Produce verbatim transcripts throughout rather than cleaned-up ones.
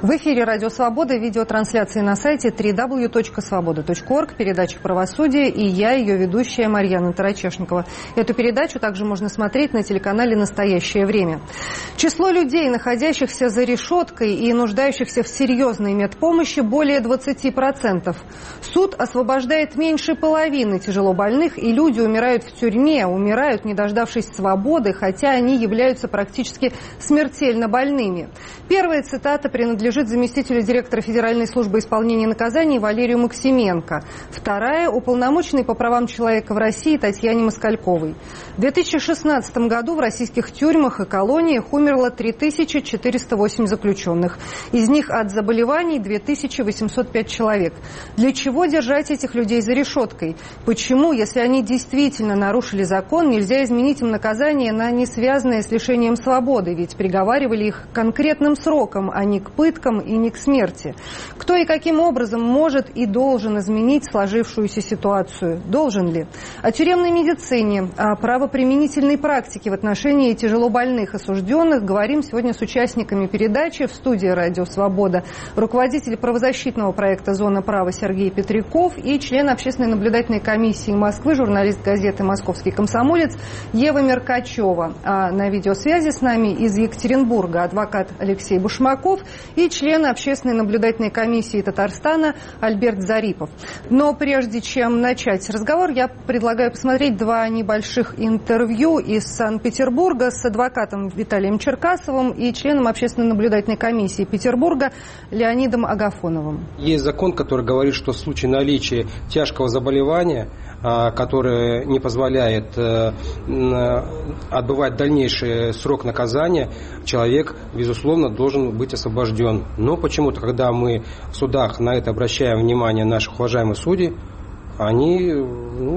В эфире «Радио Свобода», видеотрансляции на сайте дабл ю дабл ю дабл ю точка свобода точка орг, передача «Правосудие», и я, ее ведущая Марьяна Тарачешникова. Эту передачу также можно смотреть на телеканале «Настоящее время». Число людей, находящихся за решеткой и нуждающихся в серьезной медпомощи, более двадцати процентов. Суд освобождает меньше половины тяжелобольных, и люди умирают в тюрьме, умирают, не дождавшись свободы, хотя они являются практически смертельно больными. Первая цитата принадлежит заместителю директора Федеральной службы исполнения наказаний Валерию Максименко. Вторая – уполномоченной по правам человека в России Татьяне Москальковой. В две тысячи шестнадцатом году в российских тюрьмах и колониях умерло три тысячи четыреста восемь заключенных. Из них от заболеваний две тысячи восемьсот пять человек. Для чего держать этих людей за решеткой? Почему, если они действительно нарушили закон, нельзя изменить им наказание на не связанное с лишением свободы? Ведь приговаривали их к конкретным срокам, а не к пыткам и не к смерти. Кто и каким образом может и должен изменить сложившуюся ситуацию? Должен ли? О тюремной медицине, о правоприменительной практике в отношении тяжелобольных осужденных говорим сегодня с участниками передачи. В студии «Радио Свобода» руководитель правозащитного проекта «Зона права» Сергей Петряков и член общественной наблюдательной комиссии Москвы, журналист газеты «Московский комсомолец» Ева Меркачева. А на видеосвязи с нами из Екатеринбурга адвокат Алексей Башмаков и член общественной наблюдательной комиссии Татарстана Альберт Зарипов. Но прежде чем начать разговор, я предлагаю посмотреть два небольших интервью из Санкт-Петербурга с адвокатом Виталием Черкасовым и членом общественной наблюдательной комиссии Петербурга Леонидом Агафоновым. Есть закон, который говорит, что в случае наличия тяжкого заболевания, которое не позволяет отбывать дальнейший срок наказания, человек, безусловно, должен быть освобожден. Но почему-то, когда мы в судах на это обращаем внимание наших уважаемых судей, они ну,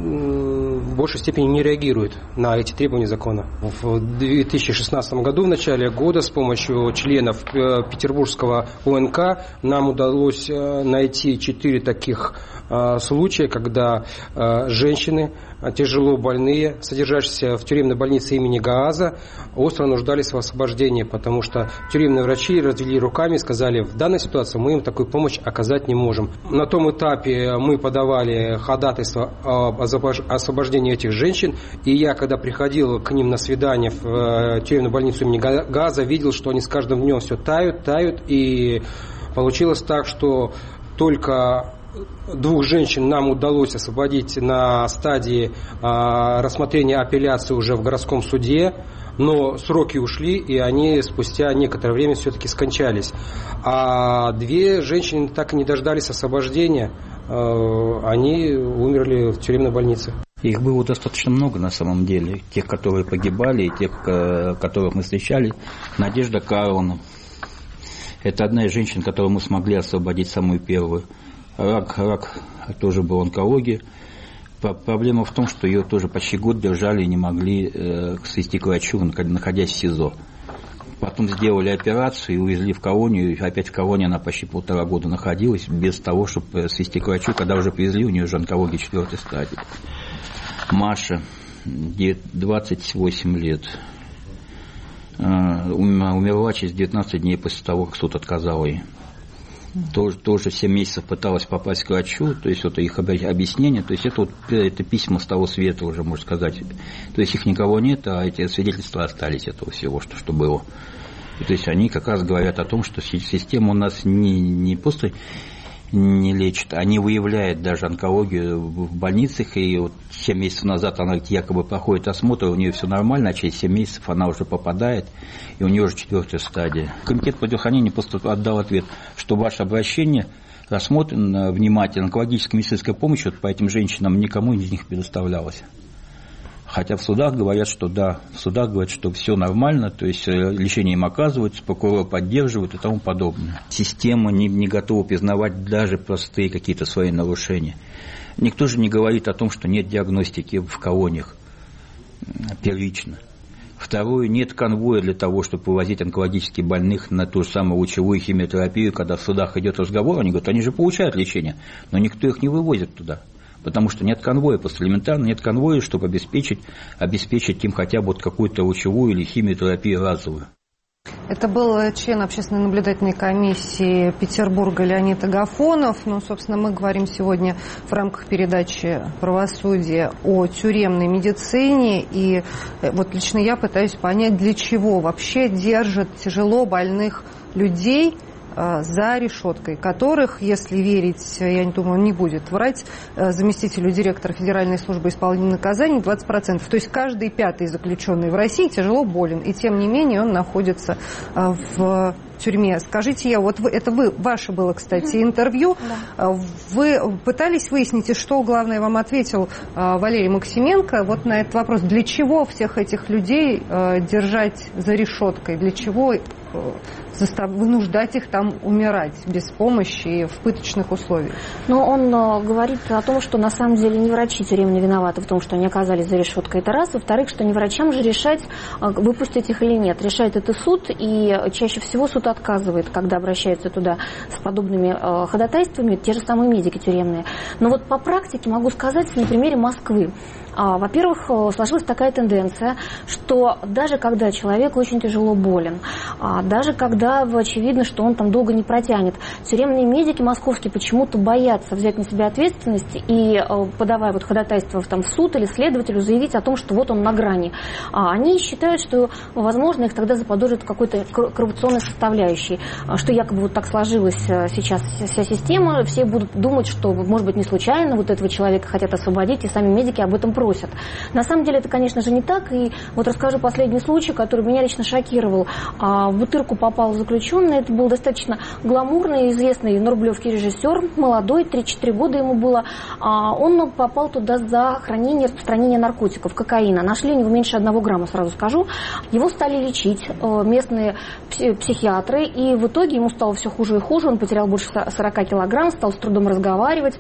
в большей степени не реагируют на эти требования закона. В две тысячи шестнадцатом году, в начале года, с помощью членов Петербургского ОНК нам удалось найти четыре таких случая, когда женщины, тяжело больные, содержащиеся в тюремной больнице имени Гааза, остро нуждались в освобождении, потому что тюремные врачи развели руками и сказали, в данной ситуации мы им такую помощь оказать не можем. На том этапе мы подавали ходатайство об освобождении этих женщин, и я, когда приходил к ним на свидание в тюремную больницу имени Гааза, видел, что они с каждым днем все тают, тают, и получилось так, что только двух женщин нам удалось освободить на стадии а, рассмотрения апелляции уже в городском суде, но сроки ушли, и они спустя некоторое время все-таки скончались. А две женщины так и не дождались освобождения, а, они умерли в тюремной больнице. Их было достаточно много на самом деле, тех, которые погибали, и тех, которых мы встречали. Надежда Карловна. Это одна из женщин, которую мы смогли освободить самую первую. Рак, рак тоже был онкология. Проблема в том, что ее тоже почти год держали и не могли э, свести к врачу, находясь в СИЗО. Потом сделали операцию и увезли в колонию. И опять в колонии она почти полтора года находилась без того, чтобы свести к врачу. Когда уже привезли, у нее уже онкология четвертой стадии. Маша, двадцать восемь лет. Умерла через девятнадцать дней после того, как суд отказал ей. Тоже, тоже семь месяцев пыталась попасть к врачу, то есть вот их объяснение, то есть это, вот, это письма с того света уже, можно сказать. То есть их никого нет, а эти свидетельства остались этого всего, что, что было. И, то есть они как раз говорят о том, что система у нас не, не просто не лечит, а не выявляет даже онкологию в больницах. И вот семь месяцев назад она якобы проходит осмотр, у нее все нормально, а через семь месяцев она уже попадает, и у нее уже четвертая стадия. Комитет по здравоохранению просто отдал ответ, что ваше обращение рассмотрено внимательно, онкологическая медицинская помощь вот по этим женщинам никому из них предоставлялась. Хотя в судах говорят, что да, в судах говорят, что все нормально, то есть лечение им оказывается, прокурор поддерживает и тому подобное. Система не, не готова признавать даже простые какие-то свои нарушения. Никто же не говорит о том, что нет диагностики в колониях первично. Второе, нет конвоя для того, чтобы вывозить онкологически больных на ту же самую лучевую химиотерапию, когда в судах идет разговор, они говорят, они же получают лечение, но никто их не вывозит туда. Потому что нет конвоя, просто элементарно нет конвоя, чтобы обеспечить, обеспечить им хотя бы вот какую-то лучевую или химиотерапию разовую. Это был член общественной наблюдательной комиссии Петербурга Леонид Агафонов. Ну, собственно, мы говорим сегодня в рамках передачи «Правосудие» о тюремной медицине. И вот лично я пытаюсь понять, для чего вообще держат тяжело больных людей за решеткой, которых, если верить, я не думаю, он не будет врать, заместителю директора Федеральной службы исполнения наказаний двадцать процентов. То есть каждый пятый заключенный в России тяжело болен, и тем не менее он находится в тюрьме. Скажите, я, вот вы, это вы, ваше было, кстати, интервью. Да. Вы пытались выяснить, что, главное, вам ответил Валерий Максименко вот на этот вопрос. Для чего всех этих людей держать за решеткой? Для чего застав... вынуждать их там умирать без помощи и в пыточных условиях? Но он говорит о том, что на самом деле не врачи тюремные виноваты в том, что они оказались за решеткой. Это раз. Во-вторых, что не врачам же решать, выпустить их или нет. Решает это суд, и чаще всего суд отказывает, когда обращаются туда с подобными э, ходатайствами, те же самые медики тюремные. Но вот по практике могу сказать на примере Москвы. А, во-первых, сложилась такая тенденция, что даже когда человек очень тяжело болен, а, даже когда очевидно, что он там долго не протянет, тюремные медики московские почему-то боятся взять на себя ответственность и, а, подавая вот ходатайство в, там, в суд или следователю, заявить о том, что вот он на грани. А, они считают, что, возможно, их тогда заподозрят в какой-то коррупционной составляющей, что якобы вот так сложилась сейчас вся система, все будут думать, что, может быть, не случайно вот этого человека хотят освободить, и сами медики об этом просят. Просят. На самом деле это, конечно же, не так. И вот расскажу последний случай, который меня лично шокировал. В Бутырку попал заключенный. Это был достаточно гламурный, известный на Рублевке режиссер, молодой, три-четыре года ему было. Он попал туда за хранение, распространение наркотиков, кокаина. Нашли у него меньше одного грамма, сразу скажу. Его стали лечить местные психиатры, и в итоге ему стало все хуже и хуже. Он потерял больше сорока килограмм, стал с трудом разговаривать,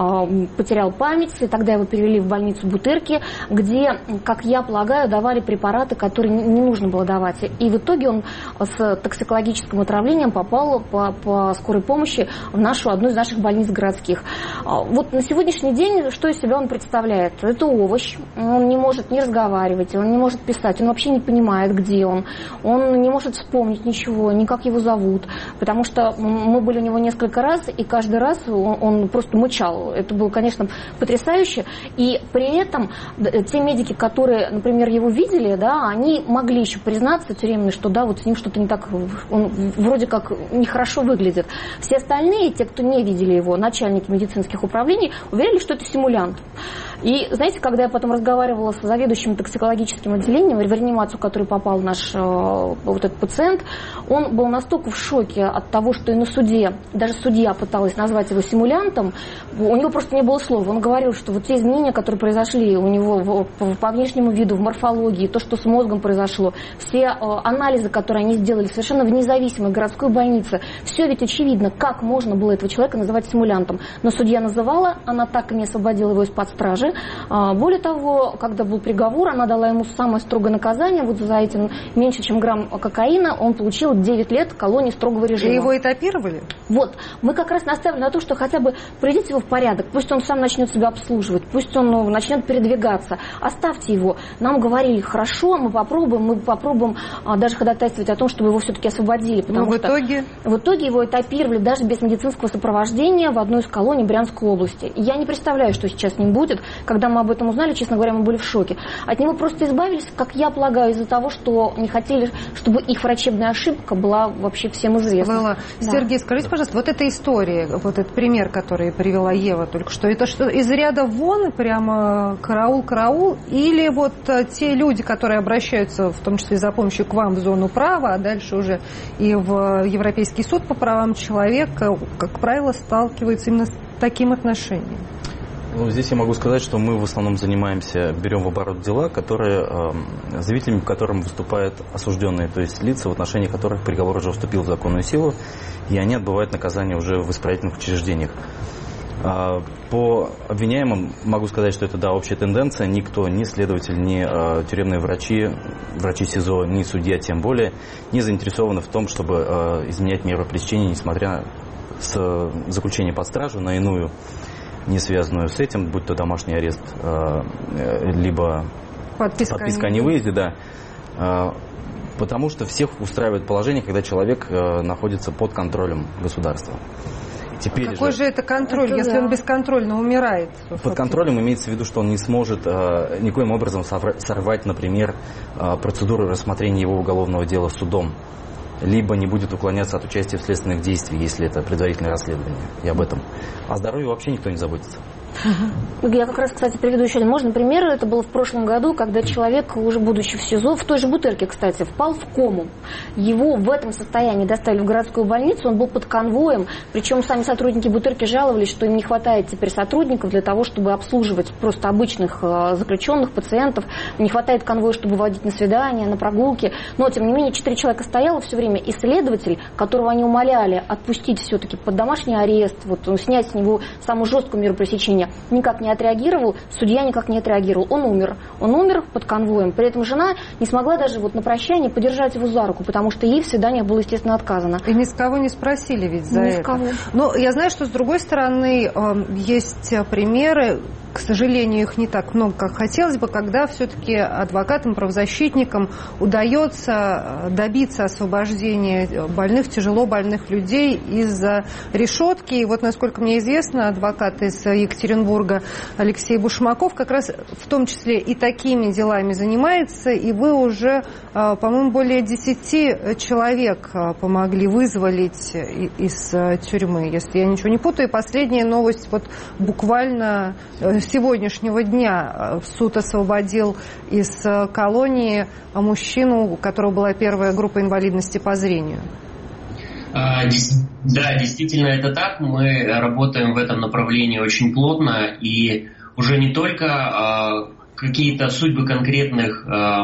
потерял память. И тогда его перевели в больницу Бутырки, где, как я полагаю, давали препараты, которые не нужно было давать. И в итоге он с токсикологическим отравлением попал по, по скорой помощи в нашу, одну из наших больниц городских. Вот на сегодняшний день, что из себя он представляет? Это овощ. Он не может не разговаривать, он не может писать, он вообще не понимает, где он. Он не может вспомнить ничего, ни как его зовут. Потому что мы были у него несколько раз, и каждый раз он, он просто мычал. Это было, конечно, потрясающе. И при этом те медики, которые, например, его видели, да, они могли еще признаться тюремные, что да, вот с ним что-то не так, он вроде как нехорошо выглядит. Все остальные, те, кто не видели его, начальники медицинских управлений, уверили, что это симулянт. И, знаете, когда я потом разговаривала с заведующим токсикологическим отделением, в реанимацию, в который попал наш вот этот пациент, он был настолько в шоке от того, что и на суде, даже судья пыталась назвать его симулянтом, у него просто не было слов. Он говорил, что вот те изменения, которые произошли у него в, по внешнему виду, в морфологии, то, что с мозгом произошло, все э, анализы, которые они сделали совершенно в независимой городской больнице, все ведь очевидно, как можно было этого человека называть симулянтом. Но судья называла, она так и не освободила его из-под стражи. А, более того, когда был приговор, она дала ему самое строгое наказание, вот за эти меньше, чем грамм кокаина, он получил девять лет колонии строгого режима. И его этапировали? Вот. Мы как раз наставили на то, что хотя бы приведите его в порядок, пусть он сам начнет себя обслуживать, пусть он ну, начнет передвигаться, оставьте его. Нам говорили, хорошо, мы попробуем, мы попробуем а, даже ходатайствовать о том, чтобы его все-таки освободили. Потому Но в что итоге? В итоге его этапировали даже без медицинского сопровождения в одну из колоний Брянской области. И я не представляю, что сейчас с ним будет. Когда мы об этом узнали, честно говоря, мы были в шоке. От него просто избавились, как я полагаю, из-за того, что не хотели, чтобы их врачебная ошибка была вообще всем известна. Была. Да. Сергей, скажите, пожалуйста, вот эта история, вот этот пример, который привела Ева только что, это что, из ряда вон прямо караул-караул, или вот те люди, которые обращаются, в том числе за помощью к вам в зону права, а дальше уже и в Европейский суд по правам человека, как правило, сталкиваются именно с таким отношением? Ну, здесь я могу сказать, что мы в основном занимаемся, берем в оборот дела, которые, э, заявителями, которым выступают осужденные, то есть лица, в отношении которых приговор уже вступил в законную силу, и они отбывают наказание уже в исправительных учреждениях. Э, по обвиняемым могу сказать, что это, да, общая тенденция. Никто, ни следователь, ни э, тюремные врачи, врачи СИЗО, ни судья, тем более, не заинтересованы в том, чтобы э, изменять меры пресечения, несмотря с э, заключения под стражу на иную, не связанную с этим, будь то домашний арест, либо подписка, подписка о невыезде, да. Потому что всех устраивает положение, когда человек э, находится под контролем государства. Теперь а какой же, же это контроль, это, если да. он бесконтрольно умирает? Под контролем имеется в виду, что он не сможет э, никоим образом сорвать, например, э, процедуру рассмотрения его уголовного дела судом, либо не будет уклоняться от участия в следственных действиях, если это предварительное расследование. И об этом. О здоровье вообще никто не заботится. Угу. Я как раз, кстати, приведу еще один. Можно пример? Это было в прошлом году, когда человек, уже будучи в СИЗО, в той же Бутырке, кстати, впал в кому. Его в этом состоянии доставили в городскую больницу, он был под конвоем. Причем сами сотрудники Бутырки жаловались, что им не хватает теперь сотрудников для того, чтобы обслуживать просто обычных заключенных, пациентов. Не хватает конвоя, чтобы водить на свидания, на прогулки. Но, тем не менее, четыре человека стояло все время. И следователь, которого они умоляли отпустить все-таки под домашний арест, вот, снять с него самую жесткую меру пресечения, никак не отреагировал, судья никак не отреагировал. Он умер. Он умер под конвоем. При этом жена не смогла даже вот на прощание подержать его за руку, потому что ей в свиданиях было, естественно, отказано. И ни с кого не спросили ведь за ни это. С кого. Но я знаю, что с другой стороны есть примеры, к сожалению, их не так много, как хотелось бы, когда все-таки адвокатам, правозащитникам удается добиться освобождения больных, тяжело больных людей из-за решетки. И вот, насколько мне известно, адвокат из Екатеринбурга Алексей Бушмаков как раз в том числе и такими делами занимается. И вы уже, по-моему, более десяти человек помогли вызволить из тюрьмы, если я ничего не путаю. И последняя новость вот буквально сегодняшнего дня. Суд освободил из колонии мужчину, у которого была первая группа инвалидности по зрению. Да, действительно это так. Мы работаем в этом направлении очень плотно. И уже не только какие-то судьбы конкретных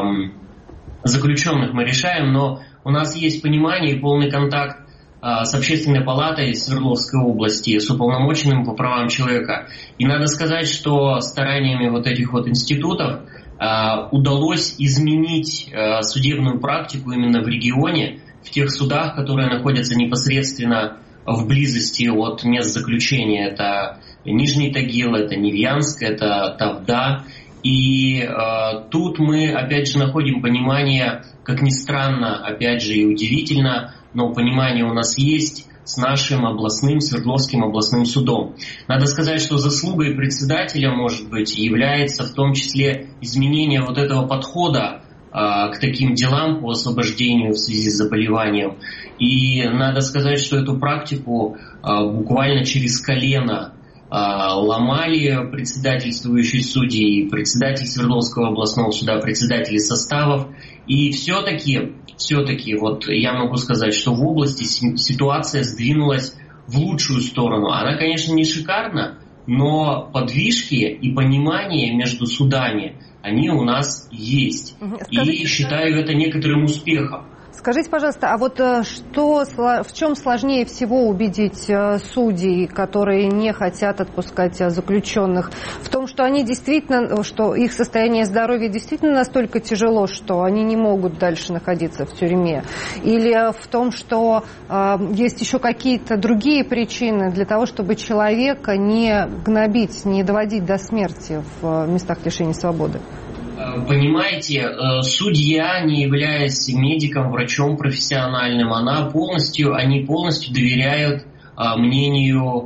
заключенных мы решаем, но у нас есть понимание и полный контакт с Общественной палатой Свердловской области, с уполномоченным по правам человека. И надо сказать, что стараниями вот этих вот институтов э, удалось изменить э, судебную практику именно в регионе, в тех судах, которые находятся непосредственно в близости от мест заключения. Это Нижний Тагил, это Невьянск, это Тавда. И э, тут мы, опять же, находим понимание, как ни странно, опять же, и удивительно, но понимание у нас есть с нашим областным, Свердловским областным судом. Надо сказать, что заслугой председателя, может быть, является в том числе изменение вот этого подхода а, к таким делам по освобождению в связи с заболеванием. И надо сказать, что эту практику а, буквально через колено а, ломали председательствующие судьи, председатель Свердловского областного суда, председатели составов. И все-таки, все-таки, вот я могу сказать, что в области ситуация сдвинулась в лучшую сторону. Она, конечно, не шикарна, но подвижки и понимание между судами, они у нас есть. Скажите, и считаю это некоторым успехом. Скажите, пожалуйста, а вот что, в чем сложнее всего убедить судей, которые не хотят отпускать заключенных? В том, что они действительно, что их состояние здоровья действительно настолько тяжело, что они не могут дальше находиться в тюрьме? Или в том, что э, есть еще какие-то другие причины для того, чтобы человека не гнобить, не доводить до смерти в местах лишения свободы? Понимаете, судья, не являясь медиком, врачом профессиональным, она полностью, они полностью доверяют мнению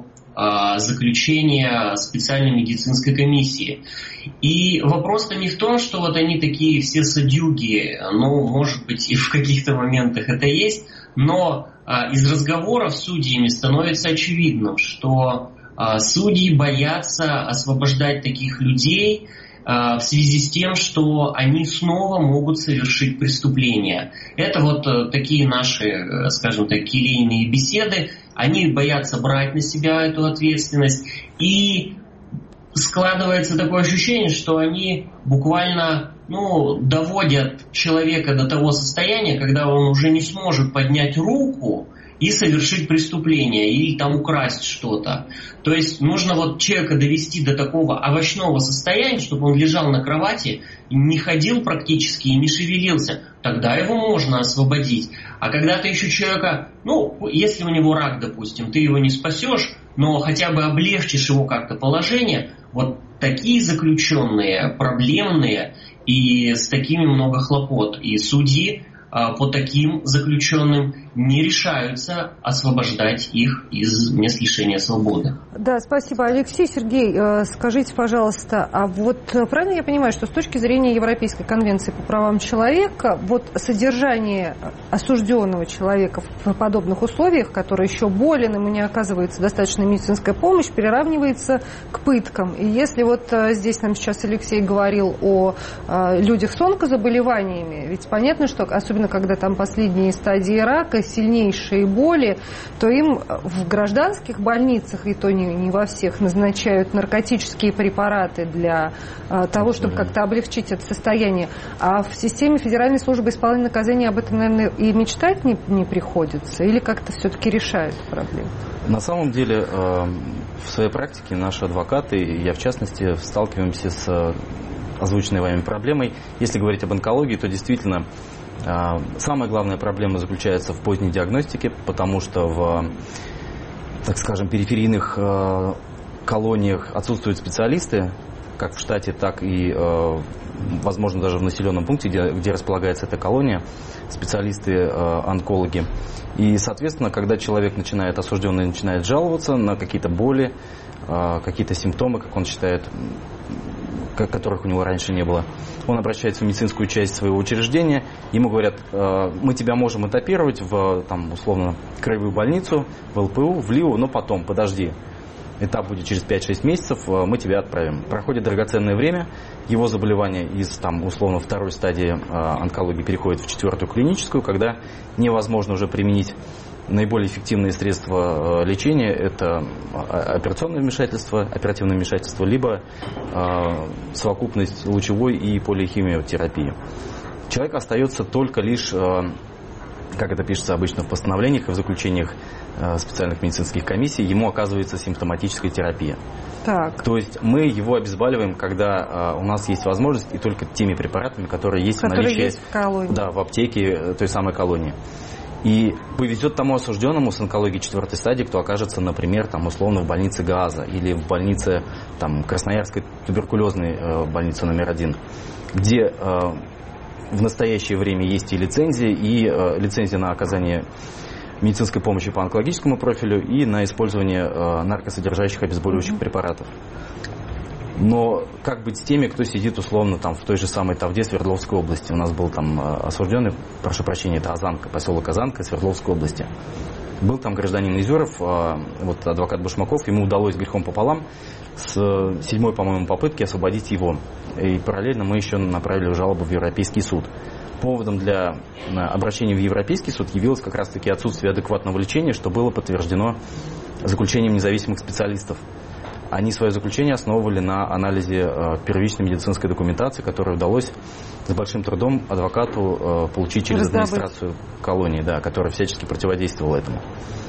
заключения специальной медицинской комиссии. И вопрос-то не в том, что вот они такие все садюги, ну, может быть, и в каких-то моментах это есть, но из разговоров с судьями становится очевидным, что судьи боятся освобождать таких людей в связи с тем, что они снова могут совершить преступления. Это вот такие наши, скажем так, келейные беседы. Они боятся брать на себя эту ответственность. И складывается такое ощущение, что они буквально ну, доводят человека до того состояния, когда он уже не сможет поднять руку и совершить преступление, или там украсть что-то. То есть нужно вот человека довести до такого овощного состояния, чтобы он лежал на кровати, не ходил практически и не шевелился. Тогда его можно освободить. А когда ты еще человека, ну, если у него рак, допустим, ты его не спасешь, но хотя бы облегчишь его как-то положение, вот такие заключенные, проблемные и с такими много хлопот. И судьи по таким заключенным не решаются освобождать их из мест лишения свободы. Да, спасибо, Алексей. Сергей, скажите, пожалуйста, а вот правильно я понимаю, что с точки зрения Европейской конвенции по правам человека, вот содержание осужденного человека в подобных условиях, который еще болен, ему не оказывается достаточно медицинская помощь, приравнивается к пыткам. И если вот здесь нам сейчас Алексей говорил о людях с онкозаболеваниями, ведь понятно, что особенно когда там последние стадии рака, сильнейшие боли, то им в гражданских больницах, и то не, не во всех, назначают наркотические препараты для а, того, чтобы как-то облегчить это состояние. А в системе Федеральной службы исполнения наказания об этом, наверное, и мечтать не, не приходится? Или как-то все-таки решают проблему? На самом деле, в своей практике наши адвокаты, и я в частности, сталкиваемся с озвученной вами проблемой. Если говорить об онкологии, то действительно самая главная проблема заключается в поздней диагностике, потому что в, так скажем, периферийных колониях отсутствуют специалисты, как в штате, так и, возможно, даже в населенном пункте, где, где располагается эта колония, специалисты-онкологи. И, соответственно, когда человек начинает, осужденный начинает жаловаться на какие-то боли, какие-то симптомы, как он считает, которых у него раньше не было, он обращается в медицинскую часть своего учреждения, ему говорят, мы тебя можем этапировать в, там, условно, краевую больницу, в эл пэ у, в ЛИУ, но потом, подожди, этап будет через пять-шесть месяцев, мы тебя отправим. Проходит драгоценное время, его заболевание из, там, условно, второй стадии онкологии переходит в четвертую клиническую, когда невозможно уже применить наиболее эффективные средства лечения – это операционное вмешательство, оперативное вмешательство, либо совокупность лучевой и полихимиотерапии. Человек остается только лишь, как это пишется обычно в постановлениях и в заключениях специальных медицинских комиссий, ему оказывается симптоматическая терапия. Так. То есть мы его обезболиваем, когда у нас есть возможность, и только теми препаратами, которые есть которые в наличии есть в, колонии. Да, в аптеке той самой колонии. И повезет тому осужденному с онкологией четвертой стадии, кто окажется, например, там, условно, в больнице ГААЗа или в больнице там, Красноярской туберкулезной э, больницы номер один, где э, в настоящее время есть и лицензии, и э, лицензия на оказание медицинской помощи по онкологическому профилю и на использование э, наркосодержащих обезболивающих mm-hmm. препаратов. Но как быть с теми, кто сидит условно там в той же самой Тавде Свердловской области? У нас был там осужденный, прошу прощения, это Азанка, поселок Азанка Свердловской области. Был там гражданин Изеров, вот адвокат Башмаков, ему удалось грехом пополам с седьмой, по-моему, попытки освободить его. И параллельно мы еще направили жалобу в Европейский суд. Поводом для обращения в Европейский суд явилось как раз-таки отсутствие адекватного лечения, что было подтверждено заключением независимых специалистов. Они свое заключение основывали на анализе э, первичной медицинской документации, которую удалось с большим трудом адвокату э, получить через Раздобыть. администрацию колонии, да, которая всячески противодействовала этому.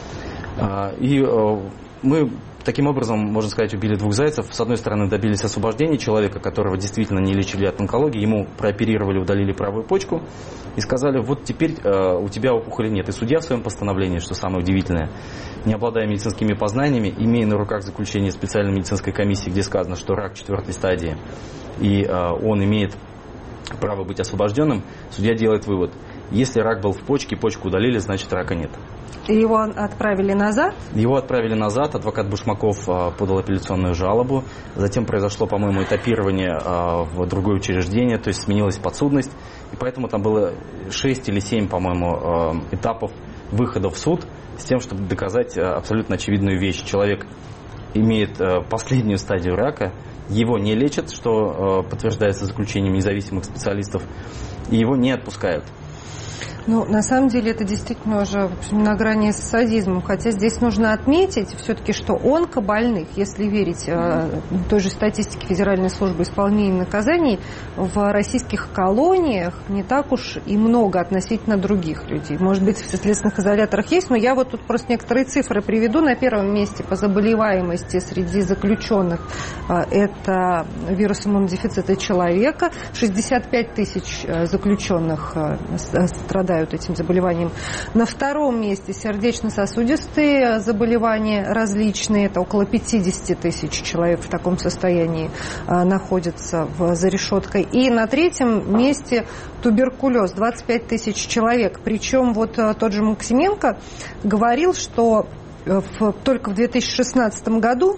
Э, и э, мы таким образом, можно сказать, убили двух зайцев. С одной стороны, добились освобождения человека, которого действительно не лечили от онкологии, ему прооперировали, удалили правую почку и сказали, вот теперь э, у тебя опухоли нет. И судья в своем постановлении, что самое удивительное, не обладая медицинскими познаниями, имея на руках заключение специальной медицинской комиссии, где сказано, что рак четвертой стадии, и э, он имеет право быть освобожденным, судья делает вывод. Если рак был в почке, почку удалили, значит рака нет. И его отправили назад? Его отправили назад. Адвокат Башмаков подал апелляционную жалобу. Затем произошло, по-моему, этапирование в другое учреждение, то есть сменилась подсудность. И поэтому там было шесть или семь, по-моему, этапов выхода в суд с тем, чтобы доказать абсолютно очевидную вещь. Человек имеет последнюю стадию рака, его не лечат, что подтверждается заключением независимых специалистов, и его не отпускают. Ну, на самом деле, это действительно уже на грани с садизмом. Хотя здесь нужно отметить все-таки, что онкобольных, если верить э, той же статистике Федеральной службы исполнения наказаний, в российских колониях не так уж и много относительно других людей. Может быть, в следственных изоляторах есть, но я вот тут просто некоторые цифры приведу. На первом месте по заболеваемости среди заключенных э, это вирус иммунодефицита человека. шестьдесят пять тысяч заключенных э, страдают страдают этим заболеванием. На втором месте сердечно-сосудистые заболевания различные. Это около пятьдесят тысяч человек в таком состоянии находятся в, за решеткой. И на третьем месте туберкулез, двадцать пять тысяч человек. Причем вот тот же Максименко говорил, что в, только в две тысячи шестнадцатом году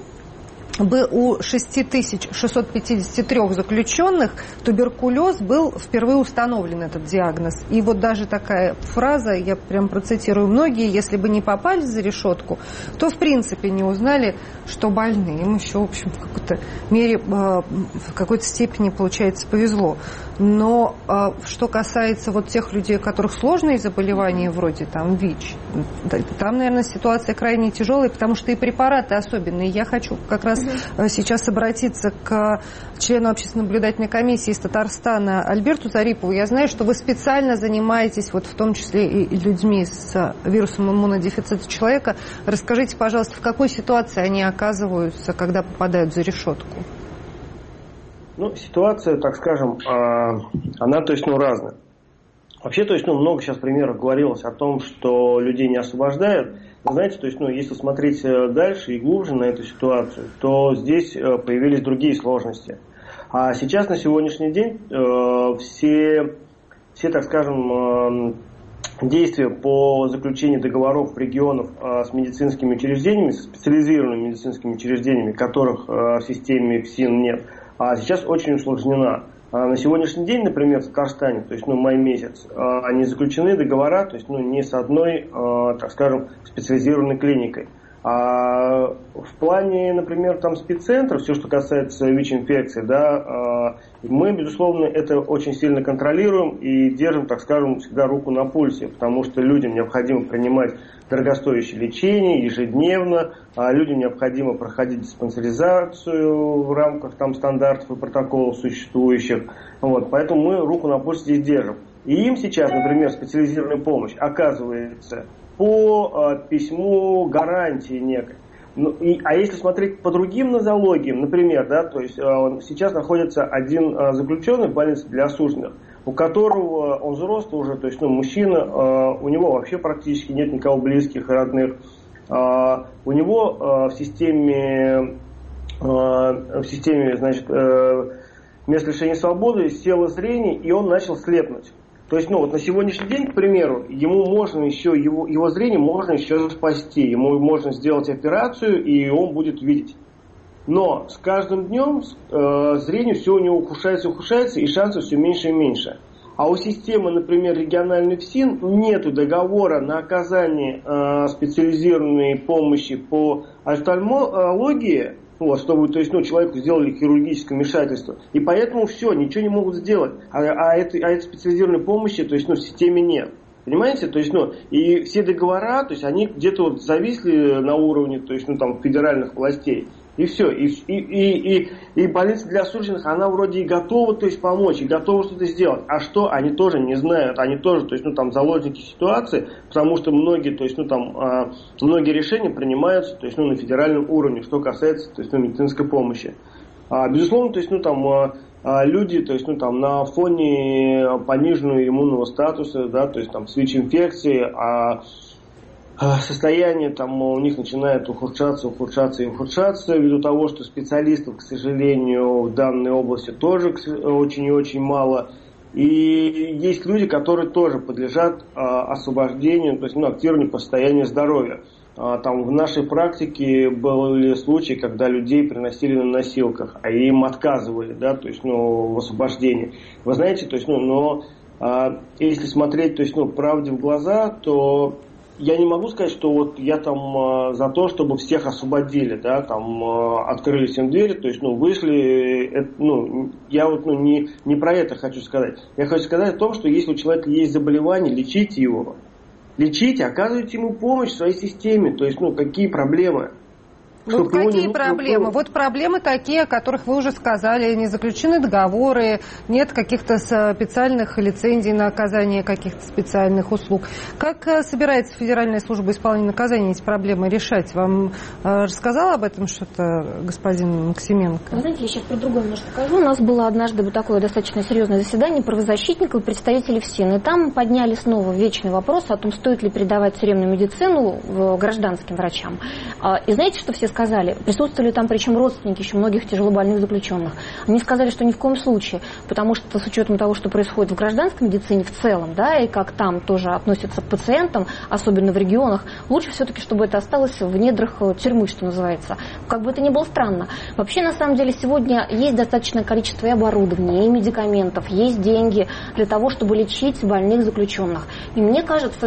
у шесть тысяч шестьсот пятьдесят три заключенных туберкулез был впервые установлен, этот диагноз. И вот даже такая фраза, я прям процитирую: многие, если бы не попали за решетку, то в принципе не узнали, что больны. Им еще, в общем, в какой-то мере, в какой-то степени, получается, повезло. Но что касается вот тех людей, у которых сложные заболевания, вроде там ВИЧ, там, наверное, ситуация крайне тяжелая, потому что и препараты особенные. Я хочу как раз сейчас обратиться к члену общественно-наблюдательной комиссии из Татарстана Альберту Зарипову. Я знаю, что вы специально занимаетесь, вот в том числе и людьми с вирусом иммунодефицита человека. Расскажите, пожалуйста, в какой ситуации они оказываются, когда попадают за решетку? Ну, ситуация, так скажем, она, то есть, ну, разная. Вообще, то есть, ну, много сейчас примеров говорилось о том, что людей не освобождают. Вы знаете, то есть, ну, если смотреть дальше и глубже на эту ситуацию, то здесь появились другие сложности. А сейчас, на сегодняшний день, все, все, так скажем, действия по заключению договоров регионов с медицинскими учреждениями, с специализированными медицинскими учреждениями, которых в системе ФСИН нет, а сейчас очень усложнена. На сегодняшний день, например, в Татарстане, то есть, ну, май месяц, они заключены договора, то есть, ну, не с одной, так скажем, специализированной клиникой. А в плане, например, там спеццентров, все, что касается ВИЧ-инфекции, да, мы, безусловно, это очень сильно контролируем и держим, так скажем, всегда руку на пульсе, потому что людям необходимо принимать дорогостоящее лечение ежедневно, а людям необходимо проходить диспансеризацию в рамках там стандартов и протоколов существующих. Вот, поэтому мы руку на пульсе здесь держим. И им сейчас, например, специализированная помощь оказывается по э, письму гарантии некой. Ну, и, а если смотреть по другим нозологиям, например, да, то есть э, сейчас находится один э, заключенный в больнице для осужденных, у которого он взрослый уже, то есть, ну, мужчина, э, у него вообще практически нет никого близких и родных. Э, у него э, в системе, э, в системе, значит, э, мест лишения свободы село зрение, и он начал слепнуть. То есть, ну, вот на сегодняшний день, к примеру, ему можно еще, его, его зрение можно еще спасти, ему можно сделать операцию, и он будет видеть. Но с каждым днем э, зрение все у него ухудшается, ухудшается, и шансов все меньше и меньше. А у системы, например, региональной ФСИН нет договора на оказание э, специализированной помощи по офтальмологии, вот, чтобы, то есть, ну, человеку сделали хирургическое вмешательство. И поэтому все, ничего не могут сделать. А, а, этой, а этой специализированной помощи, то есть, ну, в системе нет. Понимаете? То есть, ну, и все договора, то есть, они где-то вот зависли на уровне, то есть, ну, там, федеральных властей. И все. И, и, и, и, и больница для осужденных, она вроде и готова, то есть, помочь, и готова что-то сделать. А что, они тоже не знают. Они тоже, то есть, ну, там, заложники ситуации, потому что многие, то есть, ну, там, э, многие решения принимаются, то есть, ну, на федеральном уровне, что касается, то есть, ну, медицинской помощи. А, безусловно, то есть, ну, там, э, люди, то есть, ну, там, на фоне пониженного иммунного статуса, да, то есть, там, с ВИЧ-инфекцией, а состояние там у них начинает ухудшаться, ухудшаться и ухудшаться, ввиду того, что специалистов, к сожалению, в данной области тоже очень и очень мало. И есть люди, которые тоже подлежат а, освобождению, то есть, ну, активированию по состоянию здоровья. А, там в нашей практике были случаи, когда людей приносили на носилках, а им отказывали, да, то есть, ну, в освобождении. Вы знаете, то есть, ну, но а, если смотреть, то есть, ну, правде в глаза, то я не могу сказать, что вот я там э, за то, чтобы всех освободили, да, там э, открыли всем двери, то есть, ну, вышли, это, ну, я вот, ну, не, не про это хочу сказать. Я хочу сказать о том, что если у человека есть заболевание, лечите его. Лечите, оказывайте ему помощь в своей системе, то есть, ну, какие проблемы. Ну, какие не проблемы? Было. Вот проблемы такие, о которых вы уже сказали. Не заключены договоры, нет каких-то специальных лицензий на оказание каких-то специальных услуг. Как собирается Федеральная служба исполнения наказаний эти проблемы решать? Вам рассказал об этом что-то господин Максименко? Вы знаете, я сейчас про другое немножко скажу. У нас было однажды такое достаточно серьезное заседание правозащитников и представителей ФСИН. И там подняли снова вечный вопрос о том, стоит ли передавать тюремную медицину гражданским врачам. И знаете, что все сказали? Присутствовали там, причем родственники еще многих тяжелобольных заключенных. Они сказали, что ни в коем случае, потому что с учетом того, что происходит в гражданской медицине в целом, да, и как там тоже относятся к пациентам, особенно в регионах, лучше все-таки, чтобы это осталось в недрах тюрьмы, что называется. Как бы это ни было странно. Вообще, на самом деле, сегодня есть достаточное количество и оборудования, и медикаментов, есть деньги для того, чтобы лечить больных заключенных. И мне кажется,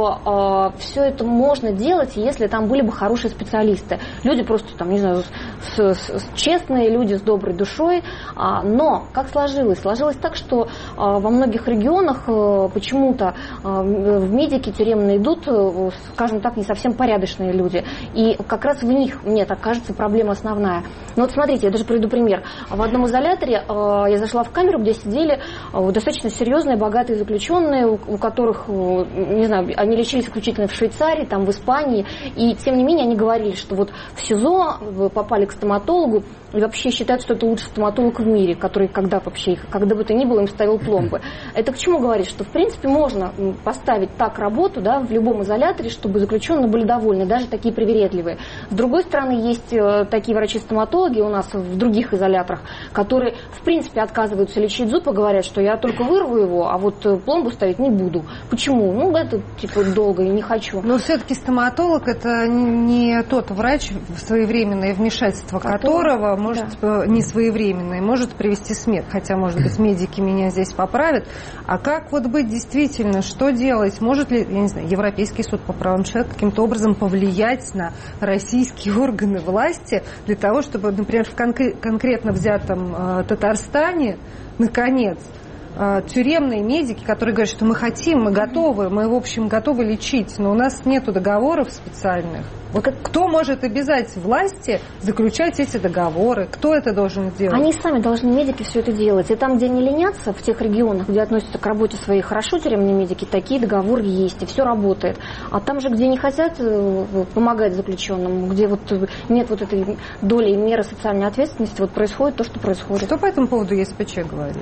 что э, все это можно делать, если там были бы хорошие специалисты. Люди просто там, не знаю, с, с, с, честные люди с доброй душой. А, но как сложилось? Сложилось так, что а, во многих регионах а, почему-то а, в медики тюремные идут, а, скажем так, не совсем порядочные люди. И как раз в них, мне так кажется, проблема основная. Ну вот смотрите, я даже приведу пример. В одном изоляторе а, я зашла в камеру, где сидели а, достаточно серьезные, богатые заключенные, у, у которых, не знаю, они лечились исключительно в Швейцарии, там в Испании. И тем не менее они говорили, что вот в СИЗО вы попали к стоматологу и вообще считают, что это лучший стоматолог в мире, который когда вообще их, когда бы то ни было, им ставил пломбы. Это к чему говорит? Что в принципе можно поставить так работу, да, в любом изоляторе, чтобы заключенные были довольны, даже такие привередливые. С другой стороны, есть такие врачи-стоматологи у нас в других изоляторах, которые в принципе отказываются лечить зуб и говорят, что я только вырву его, а вот пломбу ставить не буду. Почему? Ну, это типа долго и не хочу. Но все-таки стоматолог это не тот врач, своевременное вмешательство которого может да. не своевременное, может привести к смерти. Хотя, может быть, медики меня здесь поправят. А как вот быть действительно, что делать? Может ли, я не знаю, Европейский суд по правам человека каким-то образом повлиять на российские органы власти для того, чтобы, например, в конкре- конкретно взятом э, Татарстане, наконец, тюремные медики, которые говорят, что мы хотим, мы готовы, мы, в общем, готовы лечить, но у нас нету договоров специальных. Вот кто может обязать власти заключать эти договоры? Кто это должен сделать? Они сами должны, медики, все это делать. И там, где они ленятся, в тех регионах, где относятся к работе своей хорошо тюремные медики, такие договоры есть, и все работает. А там же, где не хотят помогать заключенным, где вот нет вот этой доли и меры социальной ответственности, вот происходит то, что происходит. Что по этому поводу ЕСПЧ говорит?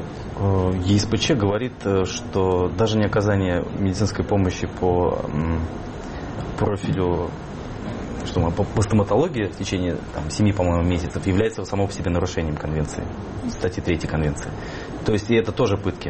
ЕСПЧ говорит, что даже не оказание медицинской помощи по профилю, что мы, по, по стоматологии в течение там, семи, по-моему, месяцев является само по себе нарушением конвенции, статьи третьей конвенции. То есть и это тоже пытки.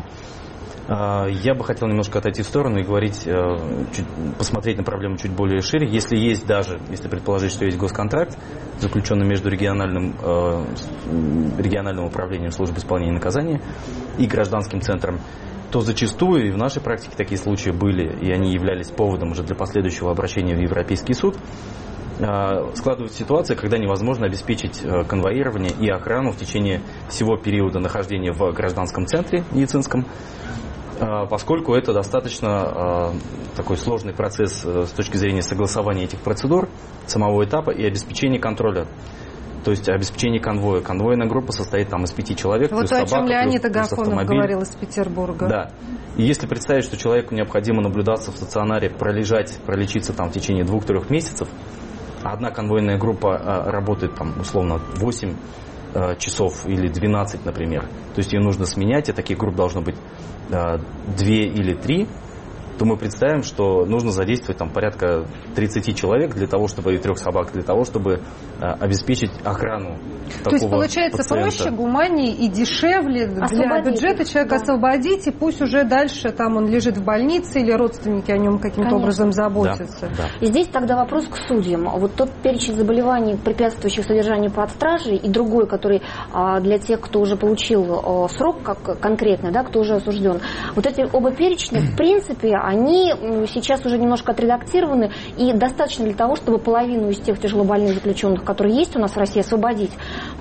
Я бы хотел немножко отойти в сторону и говорить, чуть, посмотреть на проблему чуть более шире. Если есть даже, если предположить, что есть госконтракт, заключенный между региональным, региональным управлением службы исполнения наказания и гражданским центром, то зачастую, и в нашей практике такие случаи были, и они являлись поводом уже для последующего обращения в Европейский суд, складывается ситуация, когда невозможно обеспечить конвоирование и охрану в течение всего периода нахождения в гражданском центре медицинском, поскольку это достаточно такой сложный процесс с точки зрения согласования этих процедур, самого этапа и обеспечения контроля. То есть обеспечение конвоя. Конвойная группа состоит там из пяти человек, вот плюс то, собака, о чем Леонид плюс, плюс Агафонов автомобиль. говорил из Петербурга. Да. И если представить, что человеку необходимо наблюдаться в стационаре, пролежать, пролечиться там в течение двух-трех месяцев, а одна конвойная группа а, работает там условно восемь а, часов или двенадцать, например. То есть ее нужно сменять, и таких групп должно быть а, две или три, то мы представим, что нужно задействовать там порядка тридцати человек для того, чтобы и трех собак, для того, чтобы а, обеспечить охрану такого. То есть получается пациента. Проще, гуманнее и дешевле для бюджета человека, да, освободить, и пусть уже дальше там он лежит в больнице или родственники о нем каким-то Конечно. образом заботятся. Да, да. И здесь тогда вопрос к судьям. Вот тот перечень заболеваний, препятствующих содержанию под стражей, и другой, который а, для тех, кто уже получил а, срок как конкретный, да, кто уже осужден. Вот эти оба перечня, в принципе, они сейчас уже немножко отредактированы, и достаточно для того, чтобы половину из тех тяжелобольных заключенных, которые есть у нас в России, освободить.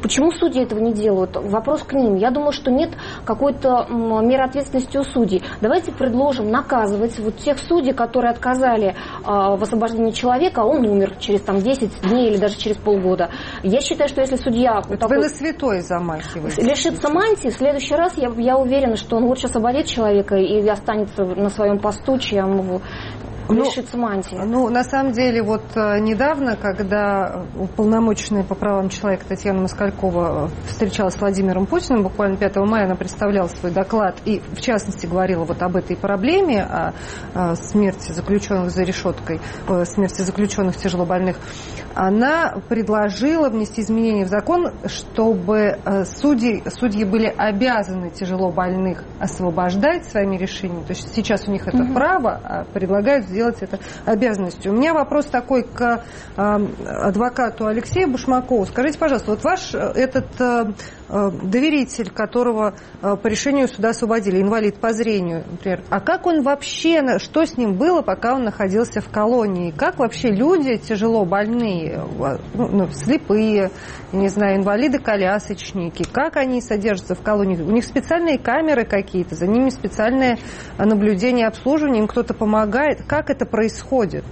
Почему судьи этого не делают? Вопрос к ним. Я думаю, что нет какой-то меры ответственности у судей. Давайте предложим наказывать вот тех судей, которые отказали э, в освобождении человека, а он умер через там, десять дней или даже через полгода. Я считаю, что если судья... Это такой, вы на святой замахиваете. Лишится мантии, в следующий раз я, я уверена, что он лучше освободит человека и останется на своем посту, чем его... лишиться мантии. Ну, на самом деле, вот недавно, когда уполномоченная по правам человека Татьяна Москалькова встречалась с Владимиром Путиным, буквально пятого мая она представляла свой доклад и, в частности, говорила вот об этой проблеме, о, о смерти заключенных за решеткой, о смерти заключенных тяжелобольных, она предложила внести изменения в закон, чтобы судьи, судьи были обязаны тяжелобольных освобождать своими решениями. То есть сейчас у них это угу. право, а предлагают сделать это обязанностью. У меня вопрос такой к э, адвокату Алексею Башмакову. Скажите, пожалуйста, вот ваш этот э, доверитель, которого э, по решению суда освободили, инвалид по зрению, например, а как он вообще, что с ним было, пока он находился в колонии? Как вообще люди тяжело больные, ну, слепые, не знаю, инвалиды-колясочники, как они содержатся в колонии? У них специальные камеры какие-то, за ними специальное наблюдение, обслуживание, им кто-то помогает. Как это происходит?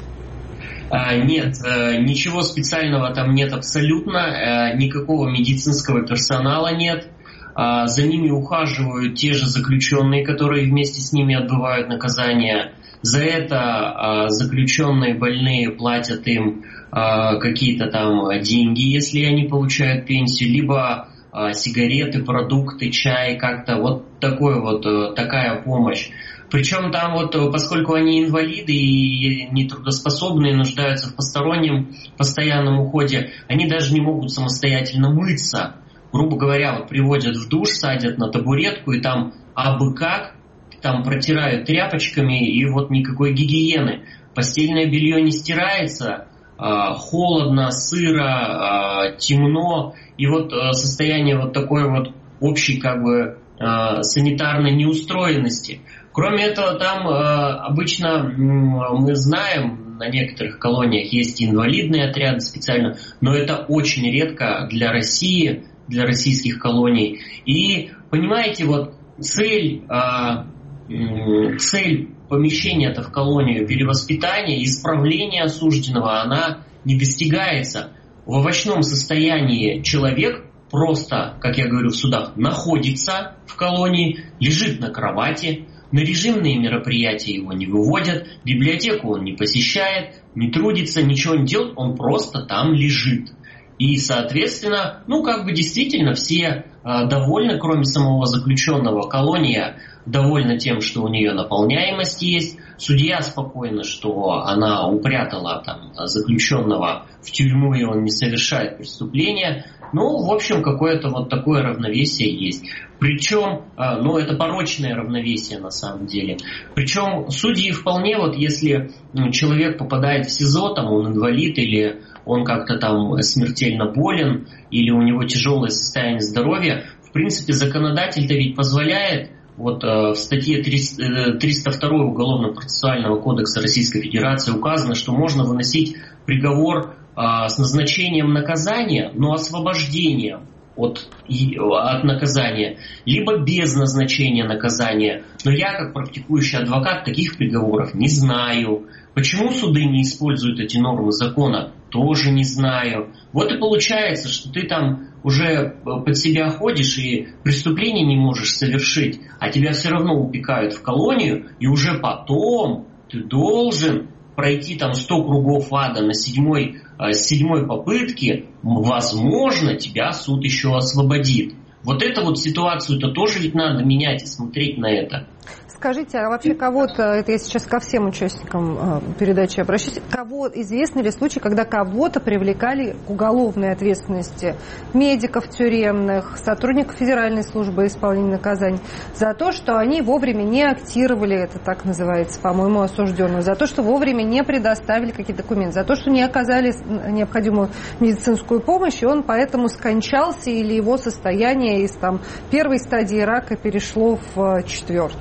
Нет, ничего специального там нет абсолютно, никакого медицинского персонала нет. За ними ухаживают те же заключенные, которые вместе с ними отбывают наказание. За это заключенные больные платят им какие-то там деньги, если они получают пенсию, либо сигареты, продукты, чай, как-то вот такой вот, такая помощь. Причем там вот, поскольку они инвалиды и нетрудоспособные, нуждаются в постороннем постоянном уходе, они даже не могут самостоятельно мыться. Грубо говоря, вот приводят в душ, садят на табуретку и там абы как, там протирают тряпочками и вот никакой гигиены. Постельное белье не стирается, холодно, сыро, темно. И вот состояние вот такой вот общей как бы санитарной неустроенности. Кроме этого, там э, обычно э, мы знаем, на некоторых колониях есть инвалидные отряды специально, но это очень редко для России, для российских колоний. И, понимаете, вот цель, э, э, цель помещения-то в колонию, перевоспитания, исправления осужденного, она не достигается. В овощном состоянии человек просто, как я говорю в судах, находится в колонии, лежит на кровати, на режимные мероприятия его не выводят, библиотеку он не посещает, не трудится, ничего не делает, он просто там лежит. И, соответственно, ну, как бы действительно все э, довольны, кроме самого заключенного. Колония довольна тем, что у нее наполняемость есть. Судья спокойна, что она упрятала там заключенного в тюрьму, и он не совершает преступления. Ну, в общем, какое-то вот такое равновесие есть. Причем, ну, это порочное равновесие на самом деле. Причем судьи вполне, вот если человек попадает в СИЗО, там он инвалид или он как-то там смертельно болен, или у него тяжелое состояние здоровья, в принципе, законодатель-то ведь позволяет, вот в статье триста два Уголовно-процессуального кодекса Российской Федерации указано, что можно выносить приговор с назначением наказания, но освобождением от, от наказания, либо без назначения наказания. Но я, как практикующий адвокат, таких приговоров не знаю. Почему суды не используют эти нормы закона, тоже не знаю. Вот и получается, что ты там уже под себя ходишь и преступление не можешь совершить, а тебя все равно упекают в колонию, и уже потом ты должен пройти там сто кругов ада на седьмой, с седьмой попытки, возможно, тебя суд еще освободит. Вот эту вот ситуацию-то тоже ведь надо менять и смотреть на это. Скажите, а вообще кого-то, это я сейчас ко всем участникам передачи обращаюсь, кого, известны ли случаи, когда кого-то привлекали к уголовной ответственности, медиков тюремных, сотрудников Федеральной службы исполнения наказаний, за то, что они вовремя не актировали, это так называется, по-моему, осужденного, за то, что вовремя не предоставили какие-то документы, за то, что не оказали необходимую медицинскую помощь, и он поэтому скончался, или его состояние из там, первой стадии рака перешло в четвертую?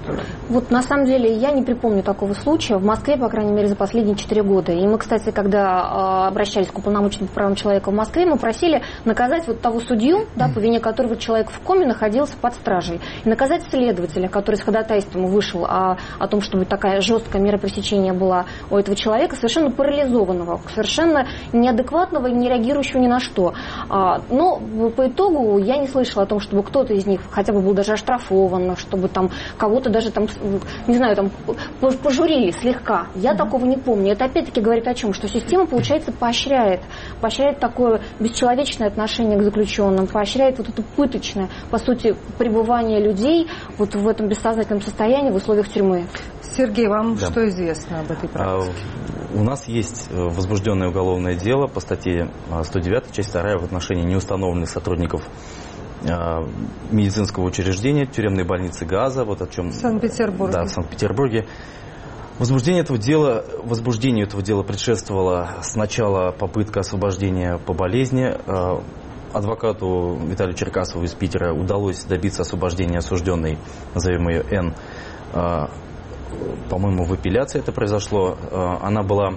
Вот на самом деле я не припомню такого случая. В Москве, по крайней мере, за последние четыре года. И мы, кстати, когда э, обращались к уполномоченному по правам человека в Москве, мы просили наказать вот того судью, да, по вине которого человек в коме находился под стражей. И наказать следователя, который с ходатайством вышел о, о том, чтобы такая жесткая мера пресечения была у этого человека, совершенно парализованного, совершенно неадекватного и не реагирующего ни на что. А, но по итогу я не слышала о том, чтобы кто-то из них хотя бы был даже оштрафован, чтобы там кого-то даже там, не знаю, там пожурили слегка. Я mm-hmm. такого не помню. Это опять-таки говорит о чем? Что система, получается, поощряет. Поощряет такое бесчеловечное отношение к заключенным, поощряет вот это пыточное, по сути, пребывание людей вот в этом бессознательном состоянии в условиях тюрьмы. Сергей, вам да. что известно об этой практике? А, у нас есть возбужденное уголовное дело по статье сто девять, часть вторая в отношении неустановленных сотрудников медицинского учреждения, тюремной больницы ГАЗа, вот о чем... В Санкт-Петербурге. Да, в Санкт-Петербурге. Возбуждение этого дела, возбуждению этого дела предшествовала сначала попытка освобождения по болезни. Адвокату Виталию Черкасову из Питера удалось добиться освобождения осужденной, назовем ее Н. По-моему, в апелляции это произошло. Она была...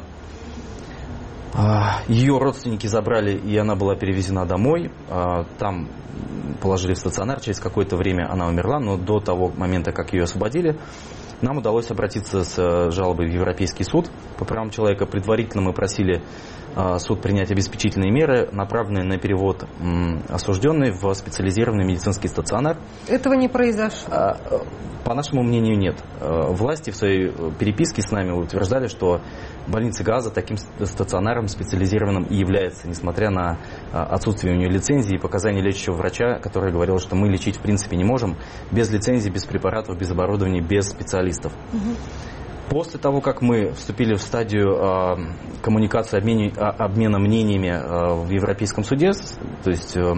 Ее родственники забрали, и она была перевезена домой. Там положили в стационар. Через какое-то время она умерла, но до того момента, как ее освободили, нам удалось обратиться с жалобой в Европейский суд по правам человека. Предварительно мы просили суд принять обеспечительные меры, направленные на перевод осужденной в специализированный медицинский стационар. Этого не произошло? По нашему мнению, нет. Власти в своей переписке с нами утверждали, что больница ГАЗа таким стационаром специализированным и является, несмотря на отсутствие у нее лицензии и показаний лечащего врача, который говорил, что мы лечить в принципе не можем без лицензии, без препаратов, без оборудования, без специалистов. Угу. После того, как мы вступили в стадию э, коммуникации, обмена, обмена мнениями э, в Европейском суде, то есть э,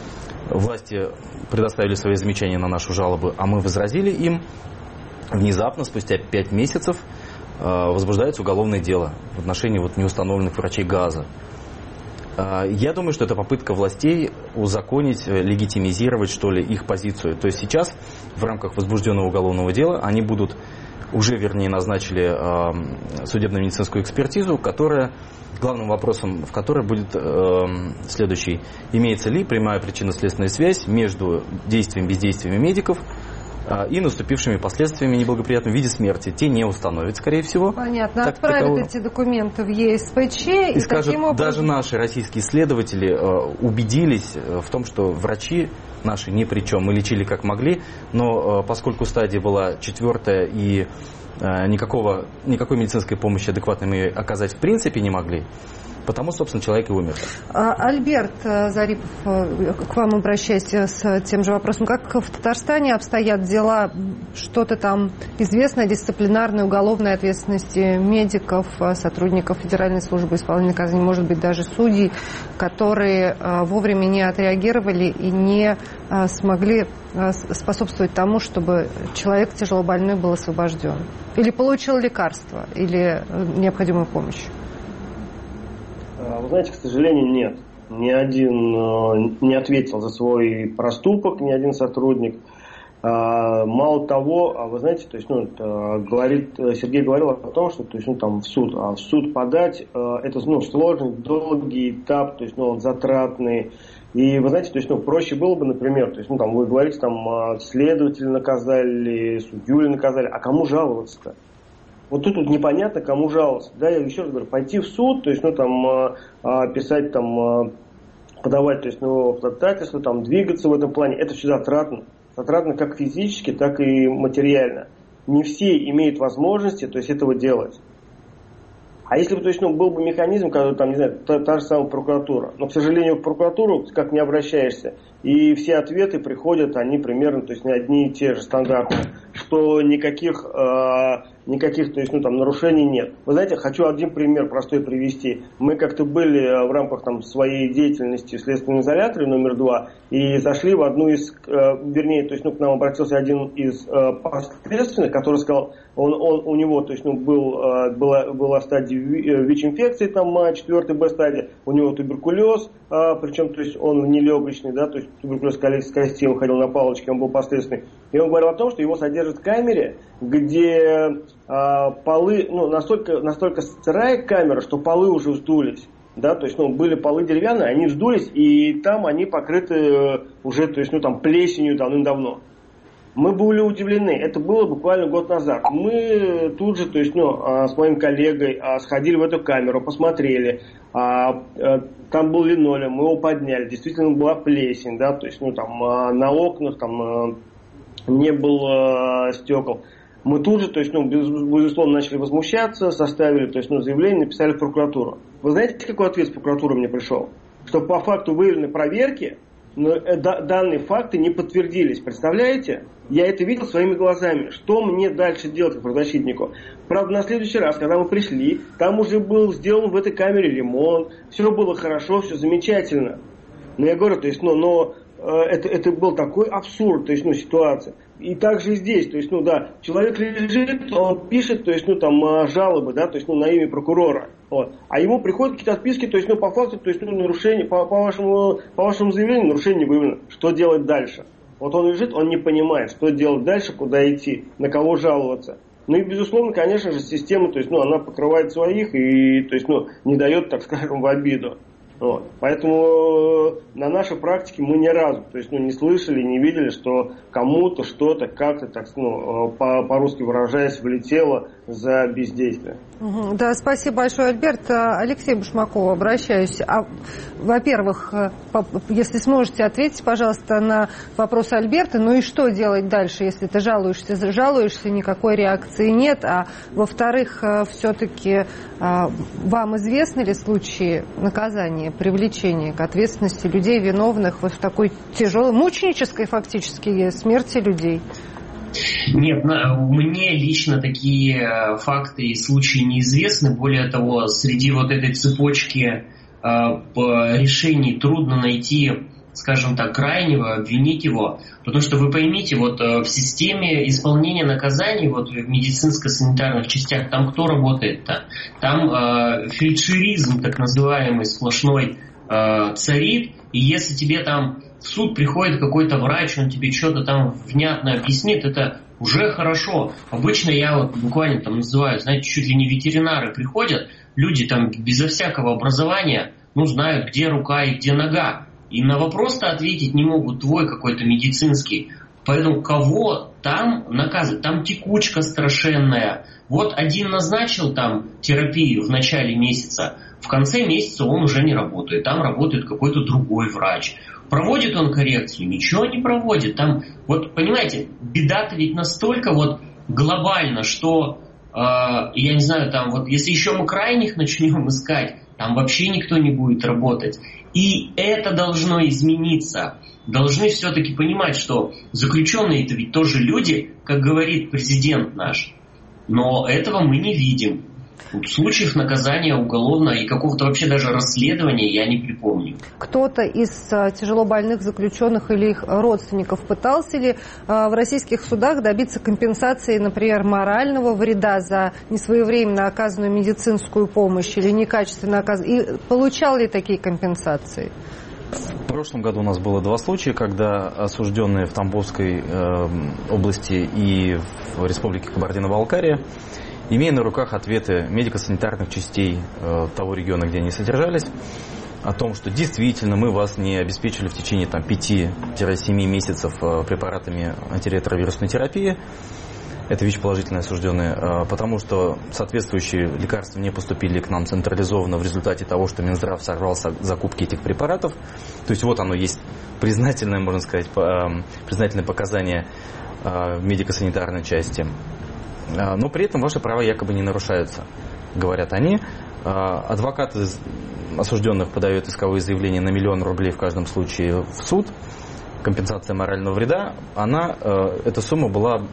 власти предоставили свои замечания на нашу жалобу, а мы возразили им, внезапно, спустя пять месяцев, э, возбуждается уголовное дело в отношении вот, неустановленных врачей ГАЗа. Э, я думаю, что это попытка властей узаконить, легитимизировать, что ли, их позицию. То есть сейчас в рамках возбужденного уголовного дела они будут... уже, вернее, назначили э, судебно-медицинскую экспертизу, которая, главным вопросом в которой будет э, следующий. Имеется ли прямая причинно-следственная связь между действием и бездействиями медиков э, и наступившими последствиями неблагоприятными в виде смерти? Те не установят, скорее всего. Понятно. Так, отправят таково. Эти документы в ЕСПЧ. И, и скажут, таким образом... даже наши российские следователи э, убедились в том, что врачи наши ни при чем, мы лечили как могли, но э, поскольку стадия была четвертая и э, никакого, никакой медицинской помощи адекватной мы оказать в принципе не могли, потому, собственно, человек и умер. Альберт Зарипов, к вам обращаюсь с тем же вопросом. Как в Татарстане обстоят дела? Что-то там известно о дисциплинарной, уголовной ответственности медиков, сотрудников Федеральной службы исполнения наказаний, может быть, даже судей, которые вовремя не отреагировали и не смогли способствовать тому, чтобы человек тяжелобольной был освобожден? Или получил лекарство, или необходимую помощь? Вы знаете, к сожалению, нет. Ни один не ответил за свой проступок, ни один сотрудник. Мало того, вы знаете, то есть, ну, говорит, Сергей говорил о том, что, то есть, ну, там в суд, а в суд подать это, ну, сложный, долгий этап, то есть, ну, он затратный. И вы знаете, то есть, ну, проще было бы, например, то есть, ну, там вы говорите, там следователя наказали, судью наказали, а кому жаловаться-то? Вот тут вот непонятно, кому жаловаться. Да, я еще раз говорю, пойти в суд, то есть, ну, там, писать, там, подавать, то есть, ну, ходатайство, там, двигаться в этом плане, это все затратно. Затратно как физически, так и материально. Не все имеют возможности, то есть, этого делать. А если бы, то есть, ну, был бы механизм, который, там, не знаю, та, та же самая прокуратура. Но, к сожалению, в прокуратуру как не обращаешься. И все ответы приходят, они примерно, то есть, не одни и те же стандартные. Что никаких, э, никаких, то есть, ну, там, нарушений нет. Вы знаете, хочу один пример простой привести. Мы как-то были в рамках там, своей деятельности в следственном изоляторе номер два и зашли в одну из, э, вернее, то есть, ну, к нам обратился один из э, подследственных, который сказал, он, он, у него, то есть, ну, был, э, была, была стадия ВИЧ-инфекции, там, четвертая Б стадия, у него туберкулез, э, причем, то есть, он нелегочный, да, то есть, туберкулез кости, он ходил на палочке, он был посредственный. И он говорил о том, что его содержат в камере, где а, полы, ну, настолько, настолько сырая камера, что полы уже вздулись. Да, то есть, ну, были полы деревянные, они вздулись, и там они покрыты уже, то есть, ну, там, плесенью давным-давно. Мы были удивлены, это было буквально год назад. Мы тут же, то есть, ну, с моим коллегой сходили в эту камеру, посмотрели, там был линолеум, мы его подняли, действительно была плесень, да, то есть, ну, там, на окнах, там, не было стекол. Мы тут же, то есть, ну, безусловно, начали возмущаться, составили, то есть, ну, заявление, написали в прокуратуру. Вы знаете, какой ответ с прокуратуры мне пришел? Что по факту выявленной проверки, но данные факты не подтвердились. Представляете? Я это видел своими глазами. Что мне дальше делать как правозащитнику? Правда, на следующий раз, когда мы пришли, там уже был сделан в этой камере ремонт, все было хорошо, все замечательно. Но я говорю, то есть, ну, но это, это был такой абсурд, то есть, ну, ситуация. И также и здесь, то есть, ну, да, человек лежит, он пишет, то есть, ну, там, жалобы, да, то есть, ну, на имя прокурора, вот. А ему приходят какие-то отписки, то есть, ну, по факту, то есть, ну, нарушение, по, по вашему, по вашему заявлению, нарушение не выявлено. Что делать дальше? Вот он лежит, он не понимает, что делать дальше, куда идти, на кого жаловаться. Ну и, безусловно, конечно же, система, то есть, ну, она покрывает своих и, то есть, ну, не дает, так скажем, в обиду. Вот. Поэтому на нашей практике мы ни разу, то есть, ну, не слышали, не видели, что кому-то что-то как-то, так, ну, по- по-русски выражаясь, влетело за бездействие. Угу. Да, спасибо большое, Альберт. Алексей Башмаков, обращаюсь. А, во-первых, если сможете ответить, пожалуйста, на вопрос Альберта, ну и что делать дальше, если ты жалуешься, жалуешься, никакой реакции нет, а во-вторых, все-таки вам известны ли случаи наказания, привлечения к ответственности людей, виновных вот в такой тяжелой, мученической фактически смерти людей? Нет, мне лично такие факты и случаи неизвестны. Более того, среди вот этой цепочки решений трудно найти, скажем так, крайнего, обвинить его. Потому что вы поймите, вот в системе исполнения наказаний, вот в медицинско-санитарных частях, там кто работает-то? Там э, фельдшеризм, так называемый, сплошной э, царит. И если тебе там в суд приходит какой-то врач, он тебе что-то там внятно объяснит, это уже хорошо. Обычно я вот буквально там называю, знаете, чуть ли не ветеринары приходят, люди там безо всякого образования, ну, знают, где рука и где нога. И на вопрос-то ответить не могут, твой какой-то медицинский. Поэтому кого там наказывать? Там текучка страшенная. Вот один назначил там терапию в начале месяца, в конце месяца он уже не работает. Там работает какой-то другой врач. Проводит он коррекцию? Ничего не проводит. Там, вот, понимаете, беда-то ведь настолько вот глобальна, что, э, я не знаю, там вот, если еще мы крайних начнем искать, там вообще никто не будет работать. И это должно измениться. Должны все-таки понимать, что заключенные-то ведь тоже люди, как говорит президент наш. Но этого мы не видим. Случаев наказания уголовно и какого-то вообще даже расследования я не припомню. Кто-то из тяжело больных заключенных или их родственников пытался ли в российских судах добиться компенсации, например, морального вреда за несвоевременно оказанную медицинскую помощь или некачественно оказанную? И получал ли такие компенсации? В прошлом году у нас было два случая, когда осужденные в Тамбовской э, области и в Республике Кабардино-Балкария, имея на руках ответы медико-санитарных частей э, того региона, где они содержались, о том, что действительно мы вас не обеспечили в течение там, пяти-семи месяцев э, препаратами антиретровирусной терапии. Это ВИЧ-положительные осужденные, э, потому что соответствующие лекарства не поступили к нам централизованно в результате того, что Минздрав сорвал закупки этих препаратов. То есть вот оно есть признательное, можно сказать, по, э, признательное показание э, в медико-санитарной части. Но при этом ваши права якобы не нарушаются, говорят они. Адвокаты осужденных подают исковые заявления на миллион рублей в каждом случае в суд. Компенсация морального вреда, она, эта сумма была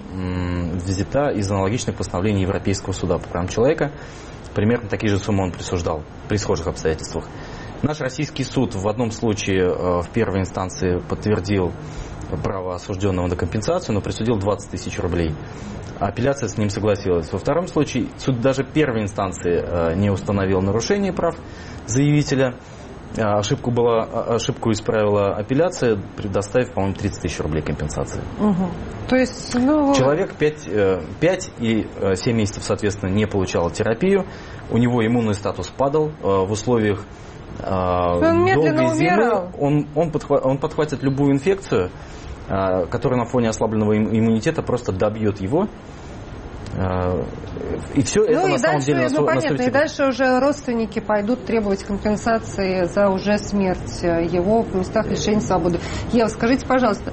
взята из аналогичных постановлений Европейского суда по правам человека. Примерно такие же суммы он присуждал при схожих обстоятельствах. Наш российский суд в одном случае в первой инстанции подтвердил право осужденного на компенсацию, но присудил двадцать тысяч рублей. Апелляция с ним согласилась. Во втором случае суд даже первой инстанции не установил нарушение прав заявителя Ошибку, была, ошибку исправила апелляция, предоставив, по-моему, тридцать тысяч рублей компенсации. Угу. То есть, ну... Человек пять и семь месяцев, соответственно, не получал терапию. У него иммунный статус падал в условиях он медленно умирал. Он, он, подхва- он подхватит любую инфекцию, которая на фоне ослабленного иммунитета просто добьет его. И все ну это и на дальше, самом деле ну, на понятно, и дальше уже родственники пойдут требовать компенсации за уже смерть его в местах лишения свободы. Ева, скажите, пожалуйста,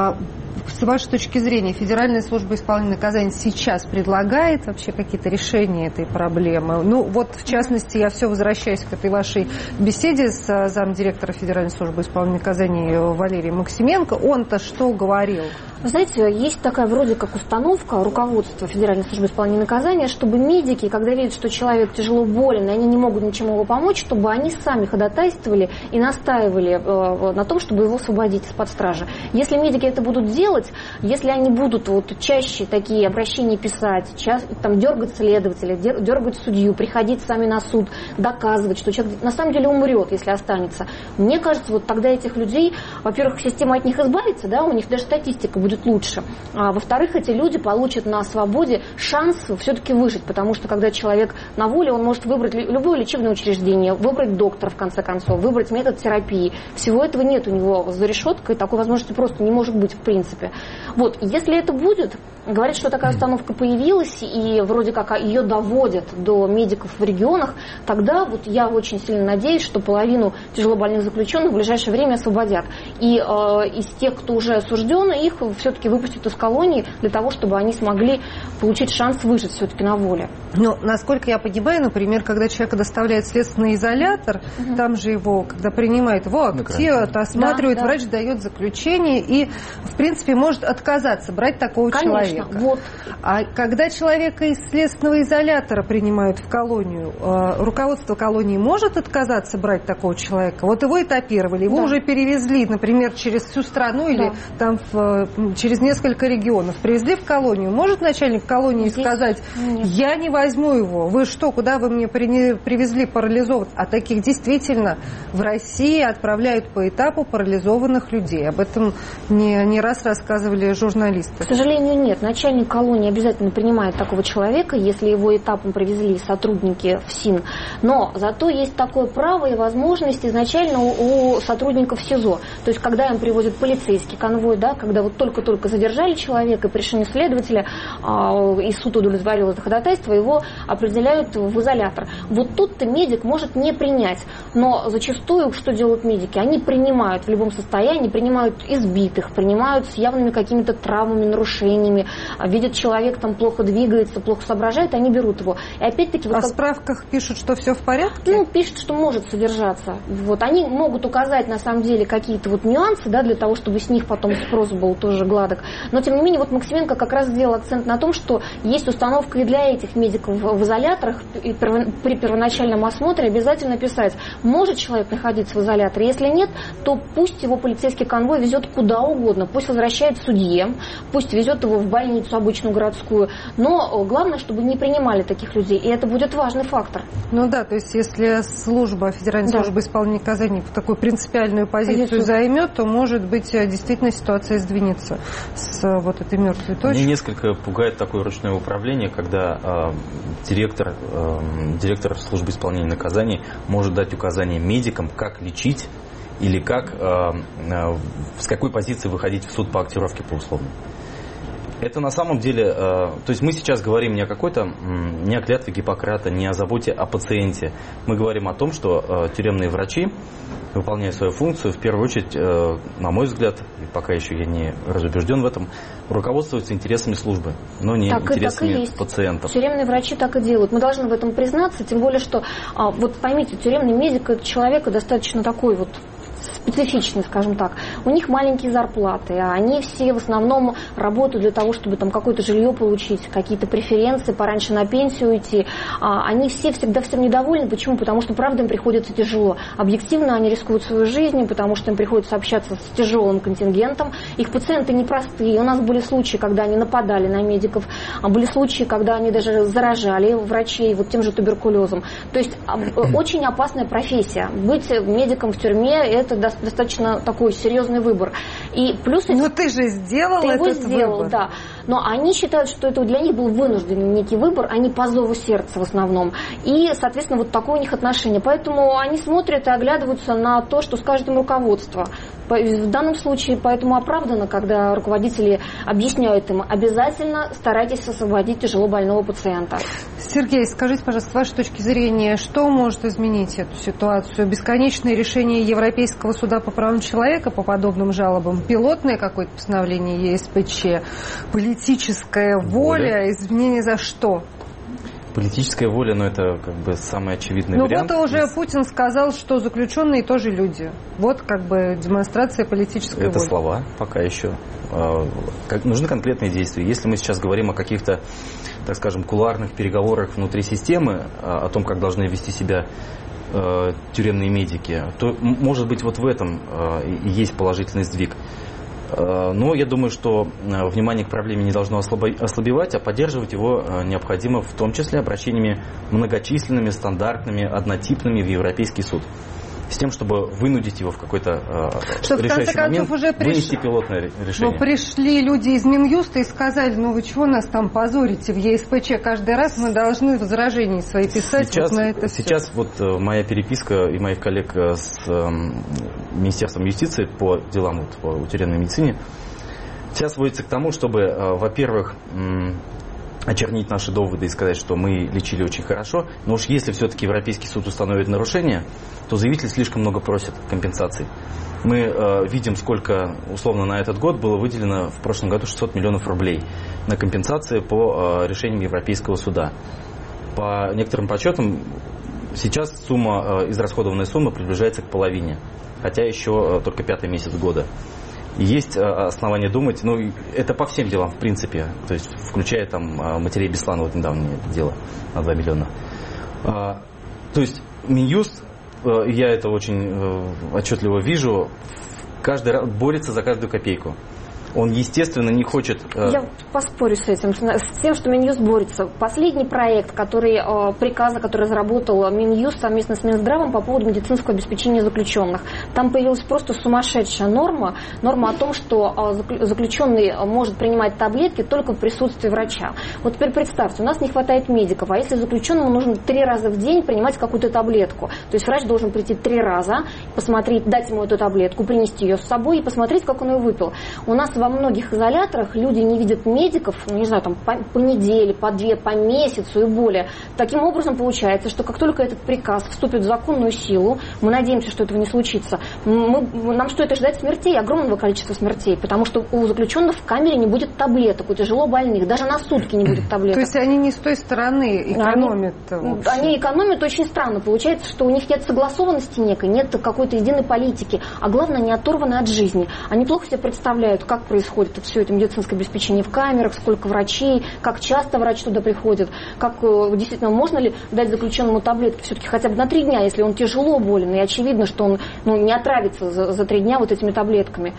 с вашей точки зрения, Федеральная служба исполнения наказаний сейчас предлагает вообще какие-то решения этой проблемы? Ну, вот, в частности, я все возвращаюсь к этой вашей беседе с замдиректора Федеральной службы исполнения наказаний Валерием Максименко. Он-то что говорил? Вы знаете, есть такая вроде как установка руководства Федеральной службы исполнения наказания, чтобы медики, когда видят, что человек тяжело болен, и они не могут ничем его помочь, чтобы они сами ходатайствовали и настаивали э, на том, чтобы его освободить из-под стражи. Если медики это будут делать, если они будут вот чаще такие обращения писать, час, там, дергать следователя, дергать судью, приходить сами на суд, доказывать, что человек на самом деле умрет, если останется, мне кажется, вот тогда этих людей, во-первых, система от них избавится, да, у них даже статистика будет будет лучше. А, во-вторых, эти люди получат на свободе шанс все-таки выжить, потому что когда человек на воле, он может выбрать любое лечебное учреждение, выбрать доктора, в конце концов, выбрать метод терапии. Всего этого нет у него за решеткой, такой возможности просто не может быть в принципе. Вот, если это будет, говорят, что такая установка появилась, и вроде как ее доводят до медиков в регионах, тогда вот я очень сильно надеюсь, что половину тяжелобольных заключенных в ближайшее время освободят. И э, из тех, кто уже осужден, их все-таки выпустят из колонии для того, чтобы они смогли получить шанс выжить все-таки на воле. Ну, насколько я понимаю, например, когда человека доставляют в следственный изолятор, угу. там же его, когда принимают его актив, осматривает, да, врач да. дает заключение и, в принципе, может отказаться брать такого Конечно, человека. Вот. А когда человека из следственного изолятора принимают в колонию, руководство колонии может отказаться брать такого человека? Вот его этапировали, его да. уже перевезли, например, через всю страну да. или там в, через несколько регионов, привезли в колонию. Может начальник колонии Здесь сказать, нет. я не возьму его, вы что, куда вы мне привезли парализованных? А таких действительно в России отправляют по этапу парализованных людей. Об этом не, не раз рассказывали журналисты. К сожалению, нет. Начальник колонии обязательно принимает такого человека, если его этапом привезли сотрудники ФСИН. Но зато есть такое право и возможность изначально у, у сотрудников СИЗО. То есть, когда им привозят полицейский конвой, да, когда вот только-только задержали человека, и при решению следователя а, и суд удовлетворил это ходатайство, его определяют в изолятор. Вот тут-то медик может не принять. Но зачастую, что делают медики? Они принимают в любом состоянии, принимают избитых, принимают с явными какими-то травмами, нарушениями, видят, человек там плохо двигается, плохо соображает, они берут его. И опять-таки... А вот в справках пишут, что все в порядке? Ну, пишут, что может содержаться. Вот. Они могут указать, на самом деле, какие-то вот нюансы, да, для того, чтобы с них потом спрос был тоже гладок. Но, тем не менее, вот Максименко как раз сделал акцент на том, что есть установка и для этих медиков в изоляторах, и при первоначальном осмотре обязательно писать, может человек находиться в изоляторе. Если нет, то пусть его полицейский конвой везет куда угодно. Пусть возвращает судье, пусть везет его в больницу обычную городскую. Но главное, чтобы не принимали таких людей. И это будет важный фактор. Ну да, то есть если служба, Федеральная да. служба исполнения наказаний такую принципиальную позицию, позицию займет, то, может быть, действительно ситуация сдвинется с вот этой мертвой точки. Мне несколько пугает такое ручное управление, когда э, директор, э, директор службы исполнения наказаний может дать указания медикам, как лечить или как, э, э, с какой позиции выходить в суд по актировке по условному. Это на самом деле, э, то есть мы сейчас говорим не о какой-то, не о клятве Гиппократа, не о заботе о пациенте. Мы говорим о том, что э, тюремные врачи, выполняя свою функцию, в первую очередь, э, на мой взгляд, и пока еще я не разубежден в этом, руководствуются интересами службы, но не так интересами и, так и пациентов. Тюремные врачи так и делают. Мы должны в этом признаться, тем более, что, а, вот поймите, тюремный медик – это человек достаточно такой вот специфичны, скажем так. У них маленькие зарплаты, они все в основном работают для того, чтобы там какое-то жилье получить, какие-то преференции, пораньше на пенсию уйти. Они все всегда всем недовольны. Почему? Потому что, правда, им приходится тяжело. Объективно они рискуют свою жизнь, потому что им приходится общаться с тяжелым контингентом. Их пациенты непростые. У нас были случаи, когда они нападали на медиков, были случаи, когда они даже заражали врачей вот тем же туберкулезом. То есть очень опасная профессия. Быть медиком в тюрьме – это достаточно такой серьезный выбор. И плюс... Но ты же сделал ты этот его сделал, выбор. Да. Но они считают, что это для них был вынужденный некий выбор, а не по зову сердца в основном. И, соответственно, вот такое у них отношение. Поэтому они смотрят и оглядываются на то, что скажет им руководство. В данном случае поэтому оправдано, когда руководители объясняют им: обязательно старайтесь освободить тяжело больного пациента. Сергей, скажите, пожалуйста, с вашей точки зрения, что может изменить эту ситуацию? Бесконечные решения Европейского суда по правам человека по подобным жалобам, пилотное какое-то постановление ЕСПЧ, политическая воля, воля. Изменение за что? Политическая воля, но это как бы самый очевидный ну, вариант. Ну вот уже Путин сказал, что заключенные тоже люди. Вот как бы демонстрация политической это воли. Это слова пока еще. Как, нужны конкретные действия. Если мы сейчас говорим о каких-то, так скажем, кулуарных переговорах внутри системы, о том, как должны вести себя э, тюремные медики, то, может быть, вот в этом э, и есть положительный сдвиг. Но я думаю, что внимание к проблеме не должно ослабевать, а поддерживать его необходимо в том числе обращениями многочисленными, стандартными, однотипными в Европейский суд. С тем, чтобы вынудить его в какой-то что, решающий в конце момент уже приш... вынести пилотное решение. Ну, пришли люди из Минюста и сказали: ну вы чего нас там позорите в ЕСПЧ? Каждый раз мы должны возражения свои писать сейчас, вот на это Сейчас все. вот моя переписка и моих коллег с Министерством юстиции по делам вот, по тюремной медицине вся сводится к тому, чтобы, во-первых, очернить наши доводы и сказать, что мы лечили очень хорошо, но уж если все-таки Европейский суд установит нарушение, то заявитель слишком много просит компенсаций. Мы э, видим, сколько условно на этот год было выделено в прошлом году шестьсот миллионов рублей на компенсации по э, решениям Европейского суда. По некоторым подсчетам, сейчас сумма, э, израсходованная сумма приближается к половине, хотя еще э, только пятый месяц года. И есть основания думать, ну, это по всем делам, в принципе, то есть, включая там матерей Беслана, вот недавнее дело на два миллиона. То есть, Минюст, я это очень отчетливо вижу, каждый раз борется за каждую копейку. Он, естественно, не хочет... Я поспорю с этим, с тем, что Минюст борется. Последний проект, который, приказа, который разработал Минюст совместно с Минздравом по поводу медицинского обеспечения заключенных. Там появилась просто сумасшедшая норма. Норма о том, что заключенный может принимать таблетки только в присутствии врача. Вот теперь представьте, у нас не хватает медиков, а если заключенному нужно три раза в день принимать какую-то таблетку, то есть врач должен прийти три раза, посмотреть, дать ему эту таблетку, принести ее с собой и посмотреть, как он ее выпил. У нас во многих изоляторах люди не видят медиков, ну, не знаю, там, по, по неделе, по две, по месяцу и более. Таким образом, получается, что как только этот приказ вступит в законную силу, мы надеемся, что этого не случится, мы, нам стоит ожидать смертей, огромного количества смертей, потому что у заключенных в камере не будет таблеток, у тяжело больных, даже на сутки не будет таблеток. То есть они не с той стороны экономят? Они, они экономят очень странно. Получается, что у них нет согласованности некой, нет какой-то единой политики, а главное, они оторваны от жизни. Они плохо себе представляют, как происходит все это медицинское обеспечение в камерах, сколько врачей, как часто врач туда приходит, как действительно можно ли дать заключенному таблетки все-таки хотя бы на три дня, если он тяжело болен, и очевидно, что он ну, не отравится за, за три дня вот этими таблетками.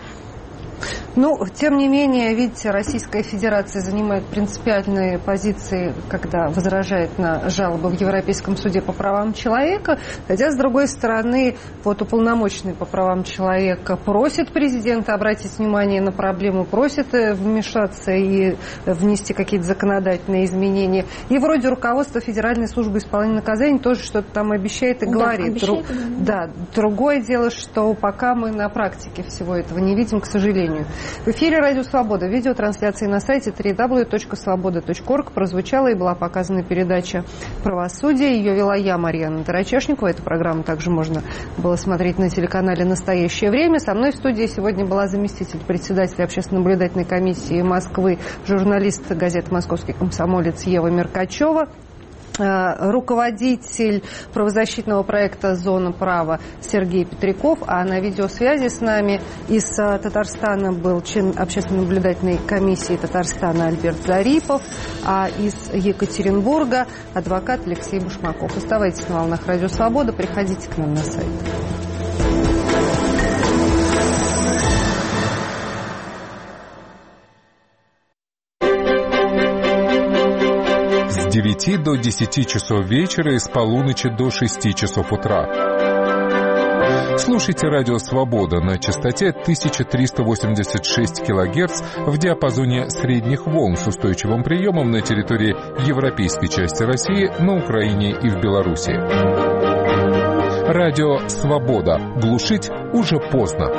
Ну, тем не менее, видите, Российская Федерация занимает принципиальные позиции, когда возражает на жалобы в Европейском суде по правам человека, хотя, с другой стороны, вот уполномоченный по правам человека просит президента обратить внимание на проблему, просит вмешаться и внести какие-то законодательные изменения. И вроде руководство Федеральной службы исполнения наказаний тоже что-то там обещает и да, говорит. Обещает, Друг... да. Другое дело, что пока мы на практике всего этого не видим, к сожалению. В эфире «Радио Свобода». Видеотрансляции на сайте дабл ю дабл ю дабл ю точка свобода точка орг прозвучала и была показана передача «Правосудие». Ее вела я, Марьяна Тарачешникова. Эту программу также можно было смотреть на телеканале «Настоящее время». Со мной в студии сегодня была заместитель председателя общественно-наблюдательной комиссии Москвы, журналист газеты «Московский комсомолец» Ева Меркачева. руководитель правозащитного проекта «Зона права» Сергей Петряков, а на видеосвязи с нами из Татарстана был член общественно-наблюдательной комиссии Татарстана Альберт Зарипов, а из Екатеринбурга адвокат Алексей Башмаков. Оставайтесь на волнах Радио Свобода, приходите к нам на сайт. С девяти до десяти часов вечера и с полуночи до шести часов утра. Слушайте Радио Свобода на частоте тысяча триста восемьдесят шесть килогерц в диапазоне средних волн с устойчивым приемом на территории европейской части России, на Украине и в Беларуси. Радио Свобода. Глушить уже поздно.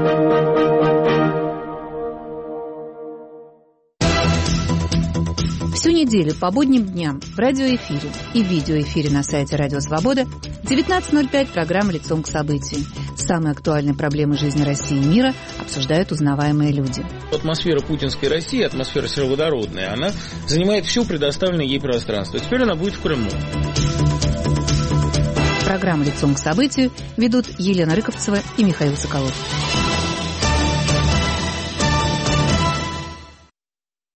Всю неделю по будним дням в радиоэфире и видеоэфире на сайте Радио Свобода в девятнадцать ноль пять программа «Лицом к событию». Самые актуальные проблемы жизни России и мира обсуждают узнаваемые люди. Атмосфера путинской России, атмосфера сероводородная, она занимает все предоставленное ей пространство. Теперь она будет в Крыму. Программу «Лицом к событию» ведут Елена Рыковцева и Михаил Соколов.